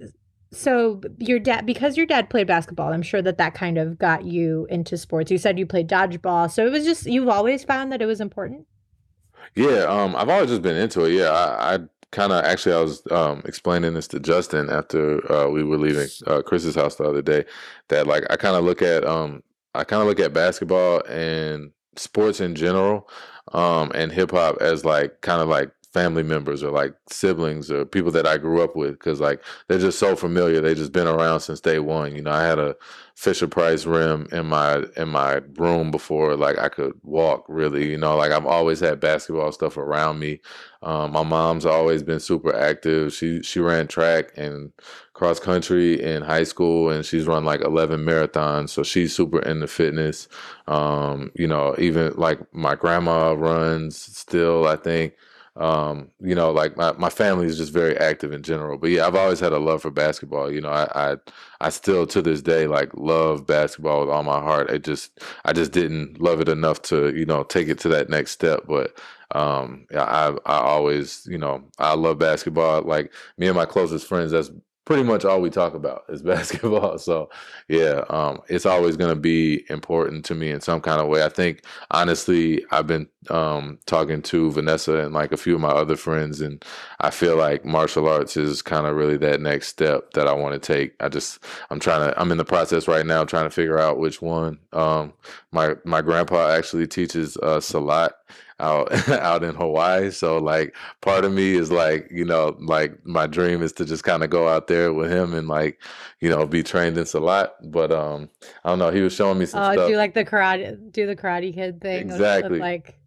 So your dad, because your dad played basketball, I'm sure that that kind of got you into sports. You said you played dodgeball, so it was just you've always found that it was important. Yeah, um, I've always just been into it. Yeah, I, I kind of actually I was um, explaining this to Justin after uh, we were leaving uh, Chris's house the other day. That like I kind of look at um, I kind of look at basketball and sports in general, um, and hip hop as like kind of like family members or like siblings or people that I grew up with, because like they're just so familiar. They just been around since day one. You know, I had a Fisher Price rim in my in my room before like I could walk, really. You know, like I've always had basketball stuff around me. Um, my mom's always been super active. She she ran track and cross country in high school, and she's run like eleven marathons. So she's super into fitness. Um, you know, even like my grandma runs still, I think. Um, you know, like my, my family is just very active in general. But yeah, I've always had a love for basketball. You know, I, I I still to this day like love basketball with all my heart. It just I just didn't love it enough to, you know, take it to that next step. But um yeah, I I always, you know, I love basketball. Like me and my closest friends, that's pretty much all we talk about is basketball. So yeah, um, it's always going to be important to me in some kind of way. I think honestly, I've been um, talking to Vanessa and like a few of my other friends, and I feel like martial arts is kind of really that next step that I want to take. I just, I'm trying to, I'm in the process right now trying to figure out which one. Um, my my grandpa actually teaches uh, Salat. out out in Hawaii. So like part of me is like, you know, like my dream is to just kind of go out there with him and like, you know, be trained in Salat. But um, I don't know. He was showing me some Oh, stuff. do like the karate, do the Karate Kid thing. with- with, Exactly. like,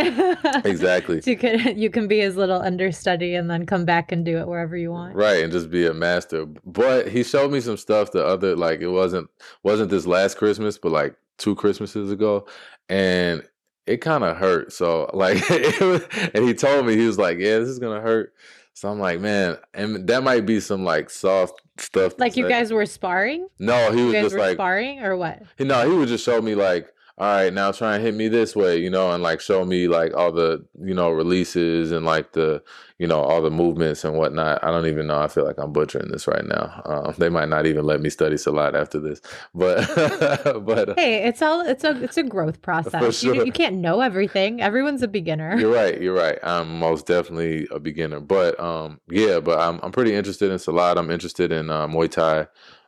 Exactly. so you can you can be his little understudy and then come back and do it wherever you want. Right, and just be a master. But he showed me some stuff the other like it wasn't wasn't this last Christmas, but like two Christmases ago, and it kind of hurt. So like, it was, and he told me he was like, "Yeah, this is gonna hurt." So I'm like, man, and that might be some like soft stuff. to Like you say. guys were sparring? No, he You was guys just were like, sparring or what? he, no, he would just show me like, all right, now try and hit me this way, you know, and like show me like all the, you know, releases and like the, you know, all the movements and whatnot. I don't even know. I feel like I'm butchering this right now. Um, they might not even let me study Salat after this, but, but uh, Hey, it's all it's a it's a growth process. You, sure. you can't know everything. Everyone's a beginner. you're right. You're right. I'm most definitely a beginner, but um, yeah, but I'm I'm pretty interested in Salat. I'm interested in uh, Muay Thai.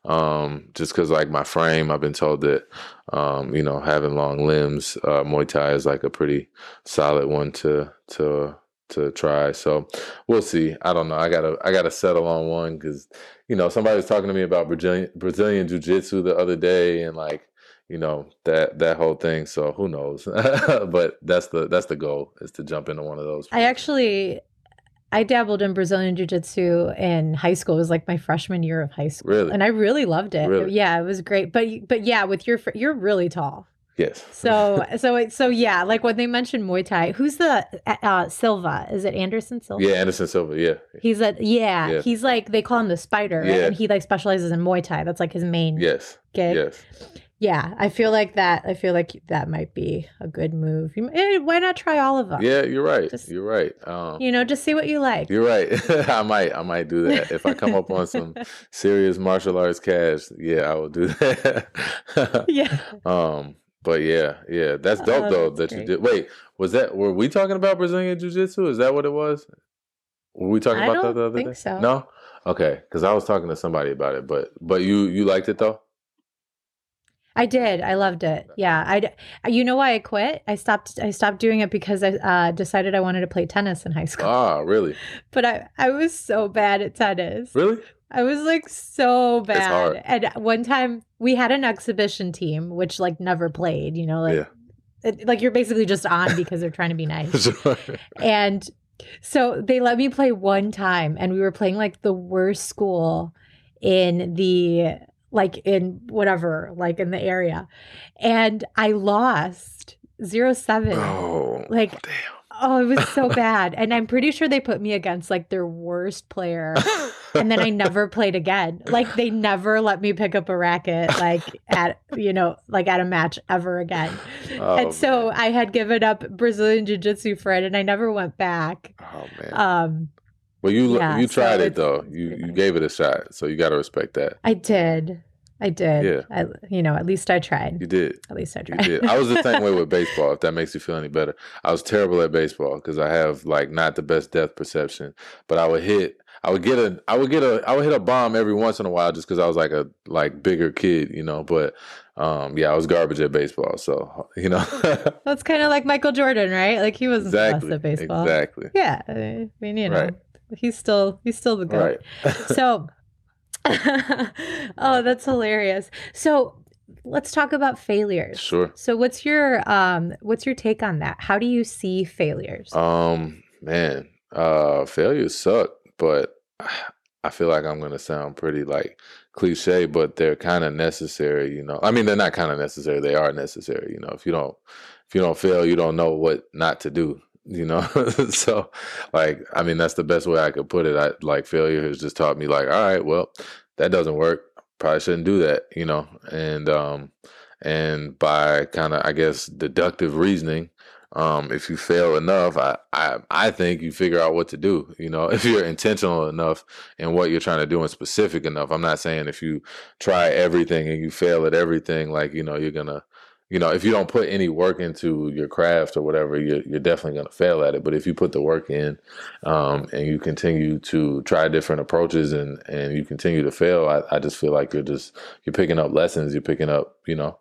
Um, just because like my frame, I've been told that, um, you know, having long limbs, uh, Muay Thai is like a pretty solid one to, to, to try. So we'll see. I don't know. I gotta, I gotta settle on one because, you know, somebody was talking to me about Brazilian, Brazilian Jiu-Jitsu the other day and like, you know, that, that whole thing. So who knows, but that's the, that's the goal is to jump into one of those. I actually I dabbled in Brazilian Jiu-Jitsu in high school. It was like my freshman year of high school. Really? And I really loved it. Really? Yeah, it was great. But you- but yeah, with your fr- you're really tall. Yes. So so it, so yeah, like when they mentioned Muay Thai, who's the uh Silva? Is it Anderson Silva? Yeah. Anderson Silva. Yeah. He's a yeah, Yeah. he's like they call him the spider, right? Yeah. And he like specializes in Muay Thai. That's like his main Yes. gig. Yes. Yeah, I feel like that. I feel like that might be a good move. You, eh, why not try all of them? Yeah. You're right. Just- you're right. Um, You know, just see what you like. You're right. I might, I might do that if I come up on some serious martial arts cash. Yeah, I will do that. Yeah. Um, but yeah, yeah, that's dope Oh, though that's that you great. did. Wait, was that? Were we talking about Brazilian Jiu Jitsu? Is that what it was? Were we talking I about that don't the other think day? so. No. Okay, because I was talking to somebody about it, but but you you liked it though. I did. I loved it. Yeah. I, d- you know why I quit? I stopped. I stopped doing it because I uh, decided I wanted to play tennis in high school. Ah, really? But I, I was so bad at tennis. Really? I was like so It's bad. hard. And one time we had an exhibition team, which like never played. You know, like Yeah. it, like you're basically just on because they're trying to be nice. Sure. And so they let me play one time, and we were playing like the worst school in the like in whatever, like in the area. And I lost zero seven. Oh, Like, damn. oh, it was so bad. And I'm pretty sure they put me against like their worst player. And then I never played again. Like they never let me pick up a racket like at you know, like at a match ever again. Oh, and so man. I had given up Brazilian Jiu-Jitsu for it, and I never went back. Oh man. Um, Well, you yeah, you so tried it it's- though. You you gave it a shot, so you got to respect that. I did. I did. Yeah. I, you know, at least I tried. You did. At least I You tried. did. I was the same way with baseball. If that makes you feel any better, I was terrible at baseball because I have like not the best depth perception. But I would hit. I would get a. I would get a. I would hit a bomb every once in a while just because I was like a like bigger kid, you know. But um, yeah, I was garbage at baseball. So you know. That's kind of like Michael Jordan, right? Like he wasn't exactly. the best at baseball. Exactly. Yeah. I mean, you know, Right. he's still he's still the goat. Right. So, oh, that's hilarious. So, let's talk about failures. Sure. So, what's your um what's your take on that? How do you see failures? Um, man, uh, failures suck, but I feel like I'm gonna sound pretty like cliche, but they're kind of necessary, you know. I mean, they're not kind of necessary; they are necessary, you know. If you don't, if you don't fail, you don't know what not to do, you know. So, like, I mean, that's the best way I could put it. I like failure has just taught me, like, all right, well, that doesn't work. Probably shouldn't do that, you know. And um, and by kind of, I guess, deductive reasoning. Um, if you fail enough, I, I I think you figure out what to do. You know, if you're intentional enough in what you're trying to do and specific enough. I'm not saying if you try everything and you fail at everything, like, you know, you're gonna, you know, if you don't put any work into your craft or whatever, you're you're definitely gonna fail at it. But if you put the work in, um, and you continue to try different approaches and and you continue to fail, I, I just feel like you're just you're picking up lessons. You're picking up, you know.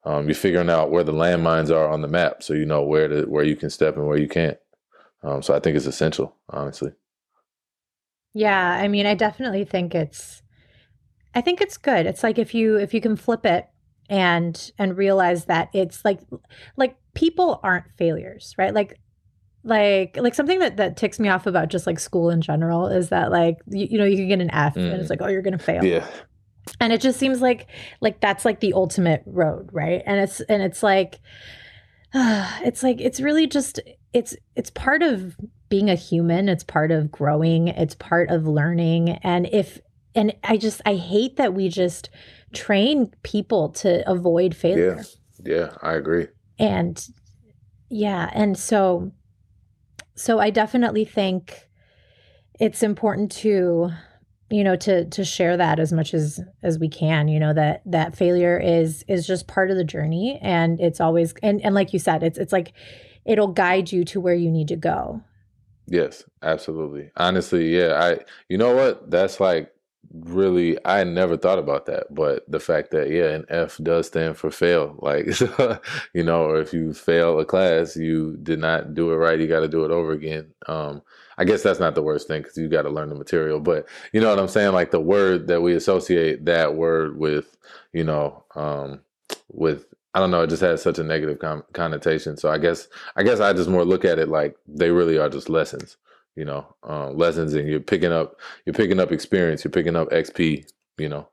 Um, you're figuring out where the landmines are on the map, so you know where to where you can step and where you can't. Um, so I think it's essential, honestly. Yeah, I mean, I definitely think it's I think it's good. It's like if you if you can flip it and and realize that it's like like people aren't failures, right? Like like like something that that ticks me off about just like school in general is that like you, you know you can get an F and it's Mm. like, oh, you're gonna fail. Yeah, And it just seems like like that's like the ultimate road, right? And it's and it's like it's like it's really just it's it's part of being a human, it's part of growing, it's part of learning. And if and I just I hate that we just train people to avoid yeah, failure. yeah. I agree. And yeah, and so so I definitely think it's important to you know to to share that as much as as we can, you know that that failure is is just part of the journey, and it's always and and like you said, it's it's like it'll guide you to where you need to go. Yes, absolutely. Honestly, yeah. I, you know what? That's like really, I never thought about that. But the fact that, yeah, an F does stand for fail. Like, you know, or if you fail a class, you did not do it right, you got to do it over again. Um, I guess that's not the worst thing because you got to learn the material. But you know what I'm saying? Like the word that we associate that word with, you know, um, with, I don't know, it just has such a negative con- connotation. So I guess I guess I just more look at it like they really are just lessons, you know, um, lessons, and you're picking up you're picking up experience, you're picking up X P, you know.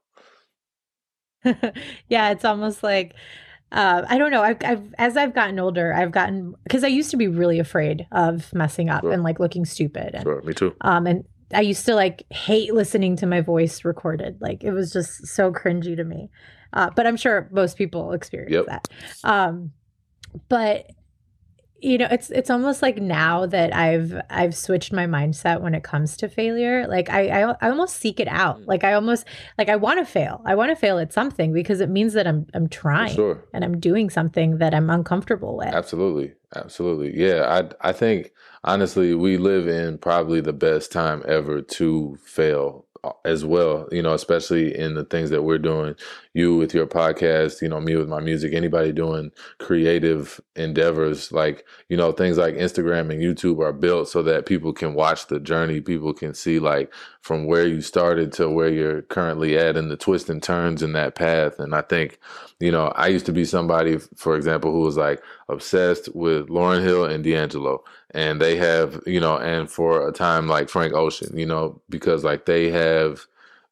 Yeah, it's almost like uh, I don't know. I've, I've as I've gotten older, I've gotten because I used to be really afraid of messing up Sure, and like looking stupid, and sure, me too. um and I used to like hate listening to my voice recorded. Like it was just so cringy to me. Uh, but I'm sure most people experience Yep. that. Um, but you know, it's it's almost like now that I've I've switched my mindset when it comes to failure. Like I I, I almost seek it out. Mm. Like I almost like I want to fail. I want to fail at something because it means that I'm I'm For trying sure. and I'm doing something that I'm uncomfortable with. Absolutely. Absolutely. Yeah, I I think honestly we live in probably the best time ever to fail uh, as well, you know, especially in the things that we're doing. You with your podcast, you know, me with my music, anybody doing creative endeavors, like, you know, things like Instagram and YouTube are built so that people can watch the journey, people can see like from where you started to where you're currently at and the twists and turns in that path. And I think, you know, I used to be somebody, for example, who was like obsessed with Lauryn Hill and D'Angelo. And they have, you know, and for a time like Frank Ocean, you know, because like they have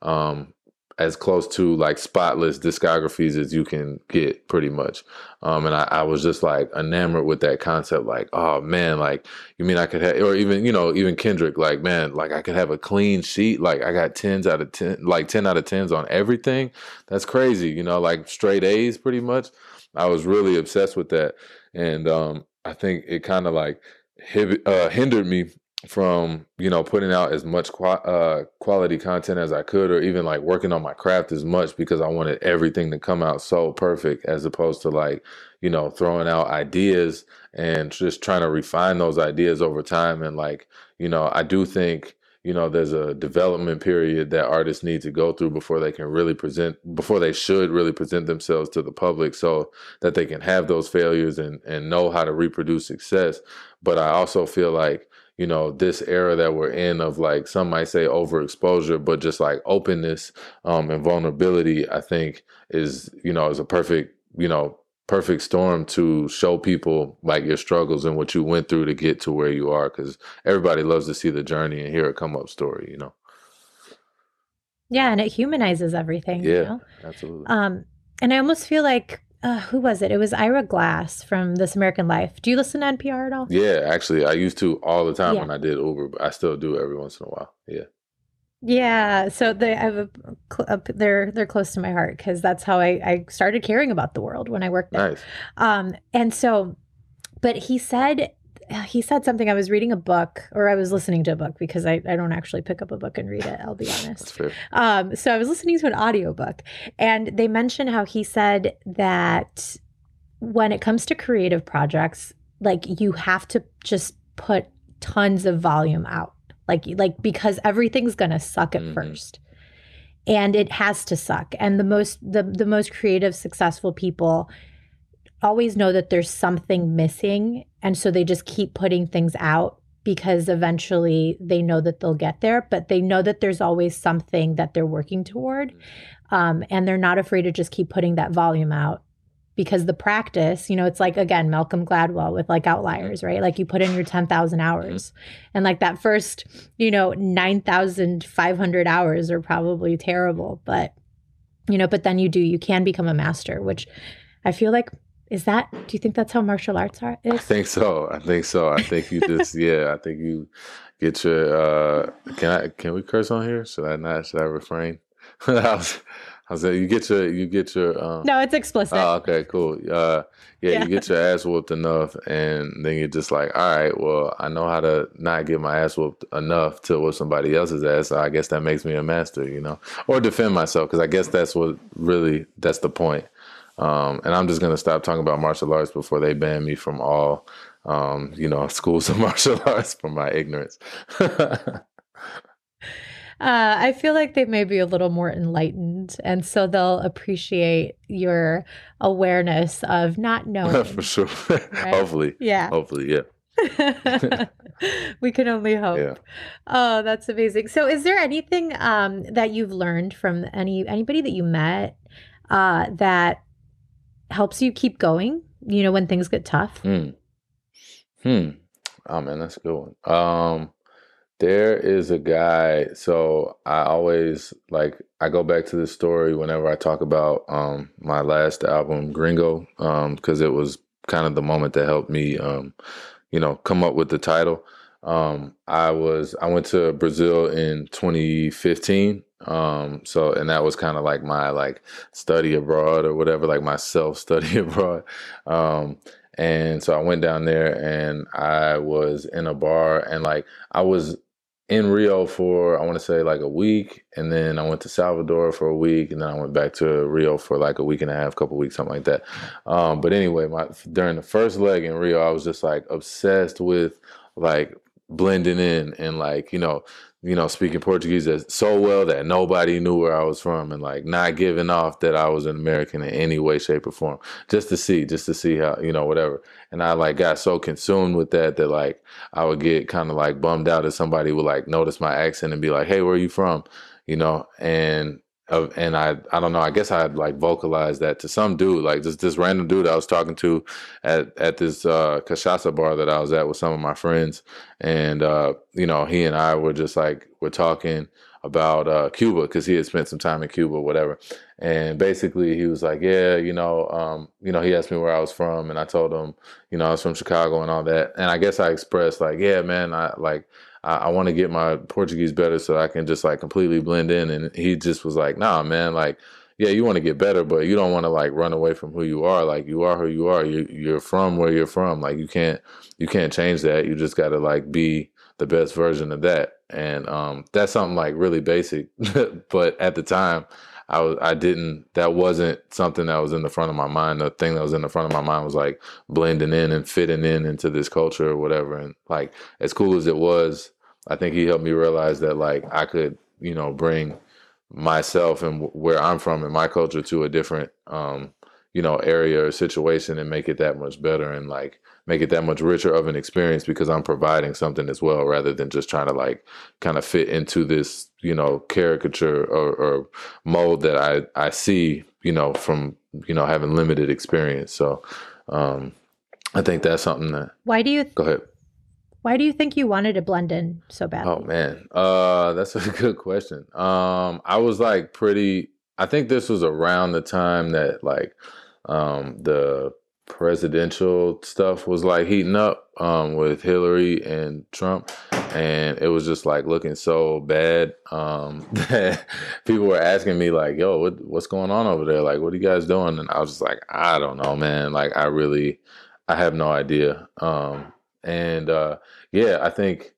um as close to like spotless discographies as you can get pretty much. Um and I, I was just like enamored with that concept, like, oh man, like you mean I could have, or even, you know, even Kendrick, like, man, like I could have a clean sheet, like I got tens out of ten, like ten out of tens on everything. That's crazy, you know, like straight A's pretty much. I was really obsessed with that. And um I think it kind of like hib- uh, hindered me from, you know, putting out as much qua- uh, quality content as I could, or even like working on my craft as much, because I wanted everything to come out so perfect, as opposed to like, you know, throwing out ideas and just trying to refine those ideas over time. And like, you know, I do think, you know, there's a development period that artists need to go through before they can really present, before they should really present themselves to the public, so that they can have those failures and, and know how to reproduce success. But I also feel like, you know, this era that we're in of like, some might say overexposure, but just like openness um, and vulnerability, I think is, you know, is a perfect, you know, perfect storm to show people like your struggles and what you went through to get to where you are. Because everybody loves to see the journey and hear a come up story, you know? Yeah, and it humanizes everything, you Yeah, know. absolutely. Um, and I almost feel like uh, who was it? It was Ira Glass from This American Life. Do you listen to N P R at all? Yeah, actually, I used to all the time Yeah. when I did Uber, but I still do every once in a while. Yeah. Yeah, so they I have a, cl- a they're they're close to my heart because that's how I I started caring about the world when I worked there. Nice. Um, and so, but he said he said something. I was reading a book, or I was listening to a book, because I I don't actually pick up a book and read it. I'll be That's honest. fair. Um, so I was listening to an audiobook, and they mentioned how he said that when it comes to creative projects, like you have to just put tons of volume out. Like, like because everything's gonna suck at Mhm. first, and it has to suck. And the most the the most creative, successful people always know that there's something missing. And so they just keep putting things out because eventually they know that they'll get there, but they know that there's always something that they're working toward. Um, and they're not afraid to just keep putting that volume out because the practice, you know, it's like, again, Malcolm Gladwell with like Outliers, right? Like you put in your ten thousand hours and like that first, you know, nine thousand five hundred hours are probably terrible, but, you know, but then you do, you can become a master, which I feel like, is that, do you think that's how martial arts are? Is? I think so. I think so. I think you just, yeah, I think you get your, uh, can I, can we curse on here? Should I not, should I refrain? I was, I was you get your, you get your, um, no, it's explicit. Oh, okay, cool. Uh, yeah, yeah, you get your ass whooped enough and then you're just like, all right, well, I know how to not get my ass whooped enough to whoop somebody else's ass. So I guess that makes me a master, you know, or defend myself. Cause I guess that's what really, that's the point. Um, and I'm just going to stop talking about martial arts before they ban me from all, um, you know, schools of martial arts for my ignorance. uh, I feel like they may be a little more enlightened. And so they'll appreciate your awareness of not knowing. For sure. Right? Hopefully. Yeah. Hopefully. Yeah. We can only hope. Yeah. Oh, that's amazing. So is there anything um, that you've learned from any anybody that you met uh, that helps you keep going, you know, when things get tough? Hmm. Hmm. Oh man, that's a good one. Um, there is a guy, so I always like, I go back to this story whenever I talk about um, my last album, Gringo, um, because it was kind of the moment that helped me, um, you know, come up with the title. Um, I was, I went to Brazil in twenty fifteen. Um, so, and that was kind of like my like study abroad or whatever, like my self study abroad. Um, and so I went down there and I was in a bar and like I was in Rio for, I want to say like a week. And then I went to Salvador for a week. And then I went back to Rio for like a week and a half, couple weeks, something like that. Um, but anyway, my, during the first leg in Rio, I was just like obsessed with like blending in and like, you know, you know, speaking Portuguese so well that nobody knew where I was from and like not giving off that I was an American in any way, shape or form, just to see, just to see how, you know, whatever. And I like got so consumed with that that like I would get kind of like bummed out if somebody would like notice my accent and be like, hey, where are you from? You know, and Uh, and I, I don't know, I guess I'd like vocalized that to some dude, like just this random dude I was talking to at, at this uh, cachaça bar that I was at with some of my friends. And, uh, you know, he and I were just like, we're talking about uh, Cuba because he had spent some time in Cuba or whatever. And basically he was like, yeah, you know, um, you know, he asked me where I was from and I told him, you know, I was from Chicago and all that. And I guess I expressed like, yeah, man, I like, I, I want to get my Portuguese better so I can just like completely blend in. And he just was like, nah, man, like, yeah, you want to get better, but you don't want to like run away from who you are. Like you are who you are. You, you're from where you're from. Like you can't, you can't change that. You just got to like be the best version of that. And um, that's something like really basic. But at the time, I was, I didn't, that wasn't something that was in the front of my mind. The thing that was in the front of my mind was like blending in and fitting in into this culture or whatever. And like, as cool as it was, I think he helped me realize that like I could, you know, bring myself and where I'm from and my culture to a different, um, you know, area or situation and make it that much better and like make it that much richer of an experience because I'm providing something as well, rather than just trying to like kind of fit into this, you know, caricature or, or mold that I, I see, you know, from, you know, having limited experience. So um, I think that's something that. Why do you? Th- go ahead. Why do you think you wanted to blend in so badly? Oh man, uh, that's a good question. Um, I was like pretty. I think this was around the time that like um, the presidential stuff was like heating up um, with Hillary and Trump, and it was just like looking so bad um, that people were asking me like, "Yo, what, what's going on over there? Like, what are you guys doing?" And I was just like, "I don't know, man. Like, I really, I have no idea." Um, and uh, yeah, I think.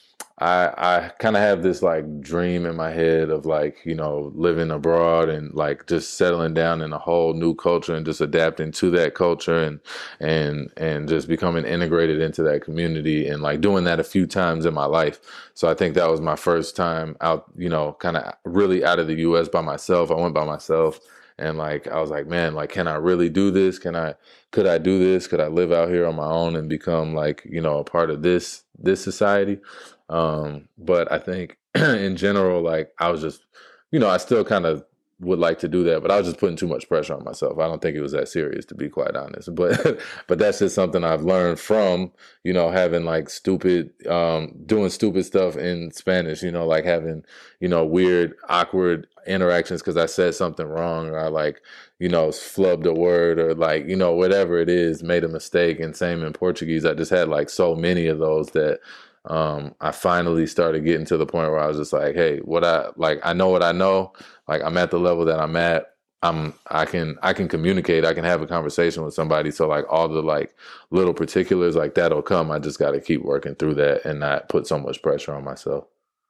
I, I kind of have this like dream in my head of like, you know, living abroad and like just settling down in a whole new culture and just adapting to that culture and, and, and just becoming integrated into that community and like doing that a few times in my life. So I think that was my first time out, you know, kind of really out of the U S by myself. I went by myself And like, I was like, man, like, can I really do this? Can I, could I do this? Could I live out here on my own and become like, you know, a part of this, this society? Um, but I think in general, like I was just, you know, I still kind of would like to do that, but I was just putting too much pressure on myself. I don't think it was that serious, to be quite honest. But but that's just something I've learned from, you know, having like stupid, um, doing stupid stuff in Spanish, you know, like having, you know, weird, awkward interactions because I said something wrong or I like, you know, flubbed a word or like, you know, whatever it is, made a mistake. And same in Portuguese. I just had like so many of those that um, I finally started getting to the point where I was just like, hey, what I like, I know what I know. Like I'm at the level that I'm at. I'm I can I can communicate. I can have a conversation with somebody. So like all the like little particulars like that'll come. I just got to keep working through that and not put so much pressure on myself.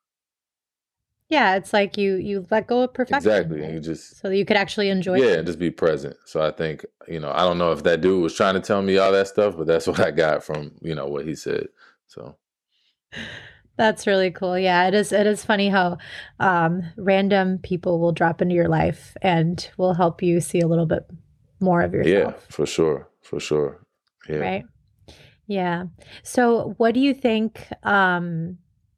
Yeah, it's like you you let go of perfection. Exactly, right? and you just so that you could actually enjoy. yeah, it. and just be present. So I think you know I don't know if that dude was trying to tell me all that stuff, but that's what I got from you know what he said. So. That's really cool. Yeah, it is. It is funny how um, random people will drop into your life and will help you see a little bit more of yourself. Yeah, for sure, for sure. Yeah. Right. Yeah. So, what do you think? Um,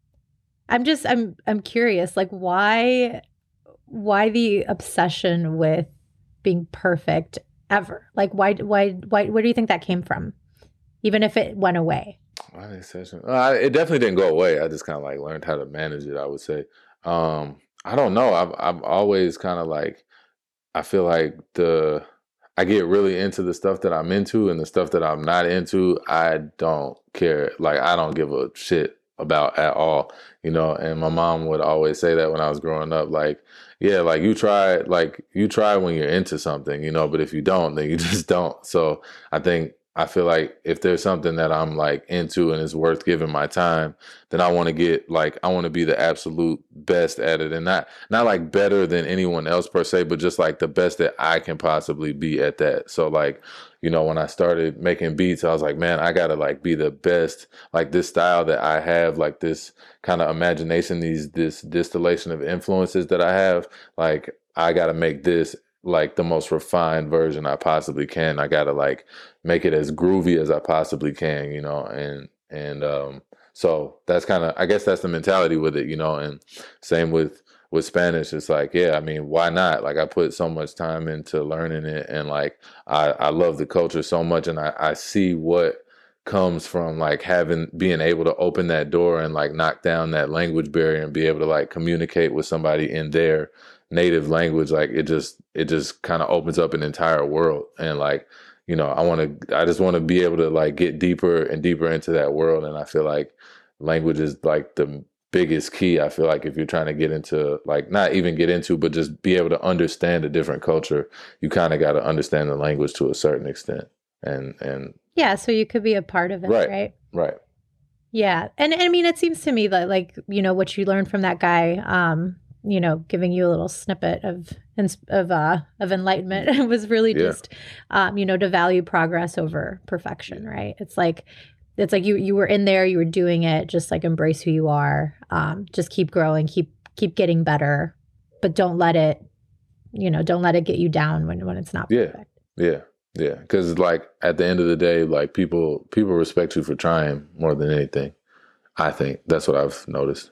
I'm just. I'm. I'm curious. Like, why? Why the obsession with being perfect ever? Like, why? Why? Why? Where do you think that came from? Even if it went away. Why the obsession? Uh, it definitely didn't go away. I just kind of like learned how to manage it, I would say. Um, I don't know. I've I've always kind of like I feel like the I get really into the stuff that I'm into and the stuff that I'm not into, I don't care. Like I don't give a shit about at all, you know. And my mom would always say that when I was growing up, like, yeah, like you try, like you try when you're into something, you know, but if you don't, then you just don't. So I think I feel like if there's something that I'm like into and is worth giving my time, then I want to get like I want to be the absolute best at it, and not not like better than anyone else per se, but just like the best that I can possibly be at that. So like, you know, when I started making beats, I was like, man, I gotta like be the best, like this style that I have, like this kind of imagination, these this distillation of influences that I have, like I gotta make this like the most refined version I possibly can. I gotta like make it as groovy as I possibly can, you know, and and um so that's kind of I guess that's the mentality with it, you know, and same with with Spanish. It's like, yeah, I mean, why not? Like I put so much time into learning it and like I, I love the culture so much and I, I see what comes from like having being able to open that door and like knock down that language barrier and be able to like communicate with somebody in their native language. Like it just it just kind of opens up an entire world. And like, you know, I want to I just want to be able to like get deeper and deeper into that world. And I feel like language is like the biggest key. I feel like if you're trying to get into like not even get into but just be able to understand a different culture, you kind of got to understand the language to a certain extent. And and yeah, so you could be a part of it, right? Right. Right. Yeah. And, and I mean, it seems to me that like, you know, what you learned from that guy, um, you know, giving you a little snippet of of uh, of enlightenment was really Yeah. just, um, you know, to value progress over perfection, right? It's like, it's like you you were in there, you were doing it, just like embrace who you are, um, just keep growing, keep keep getting better, but don't let it, you know, don't let it get you down when when it's not Yeah. perfect. Yeah. Yeah. Because like at the end of the day, like people people respect you for trying more than anything. I think that's what I've noticed.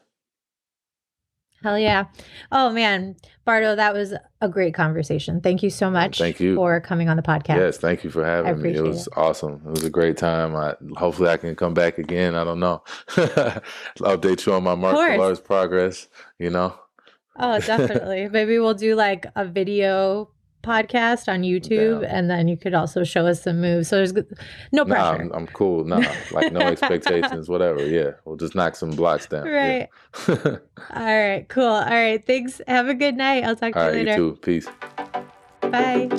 Hell yeah. Oh man, Bardo, that was a great conversation. Thank you so much Thank you. for coming on the podcast. Yes, thank you for I having me. It appreciate was it. awesome. It was a great time. I hopefully I can come back again. I don't know. Update you on my martial course. arts progress, you know. Oh, definitely. Maybe we'll do like a video podcast on YouTube, Damn. and then you could also show us some moves. So there's g- no Nah, pressure. I'm, I'm cool. Nah, like no expectations, whatever. Yeah, we'll just knock some blocks down. Right. Yeah. All right. Cool. All right. Thanks. Have a good night. I'll talk to All you right, later. you too. Peace. Bye.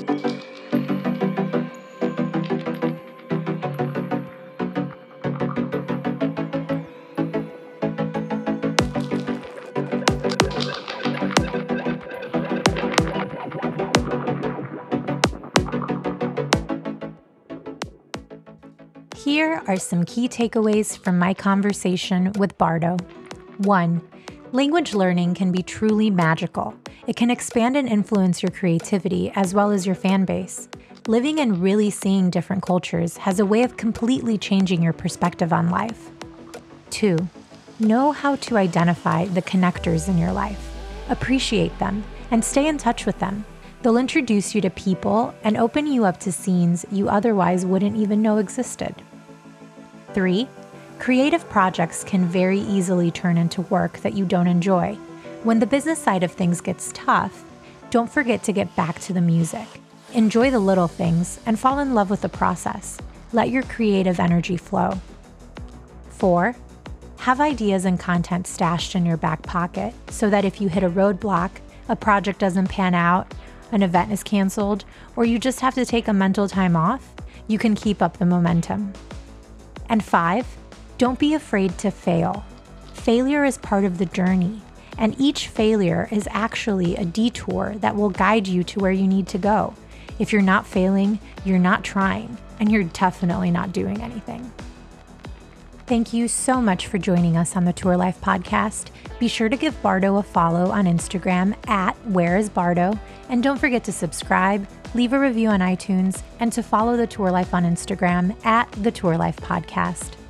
Here are some key takeaways from my conversation with Bardo. One, language learning can be truly magical. It can expand and influence your creativity as well as your fan base. Living and really seeing different cultures has a way of completely changing your perspective on life. Two, know how to identify the connectors in your life. Appreciate them and stay in touch with them. They'll introduce you to people and open you up to scenes you otherwise wouldn't even know existed. Three, creative projects can very easily turn into work that you don't enjoy. When the business side of things gets tough, don't forget to get back to the music. Enjoy the little things and fall in love with the process. Let your creative energy flow. Four, have ideas and content stashed in your back pocket so that if you hit a roadblock, a project doesn't pan out, an event is canceled, or you just have to take a mental time off, you can keep up the momentum. And five, don't be afraid to fail. Failure is part of the journey, and each failure is actually a detour that will guide you to where you need to go. If you're not failing, you're not trying, and you're definitely not doing anything. Thank you so much for joining us on the Tour Life Podcast. Be sure to give Bardo a follow on Instagram at whereisbardo, and don't forget to subscribe, leave a review on iTunes, and to follow the Tour Life on Instagram at the Tour Life Podcast.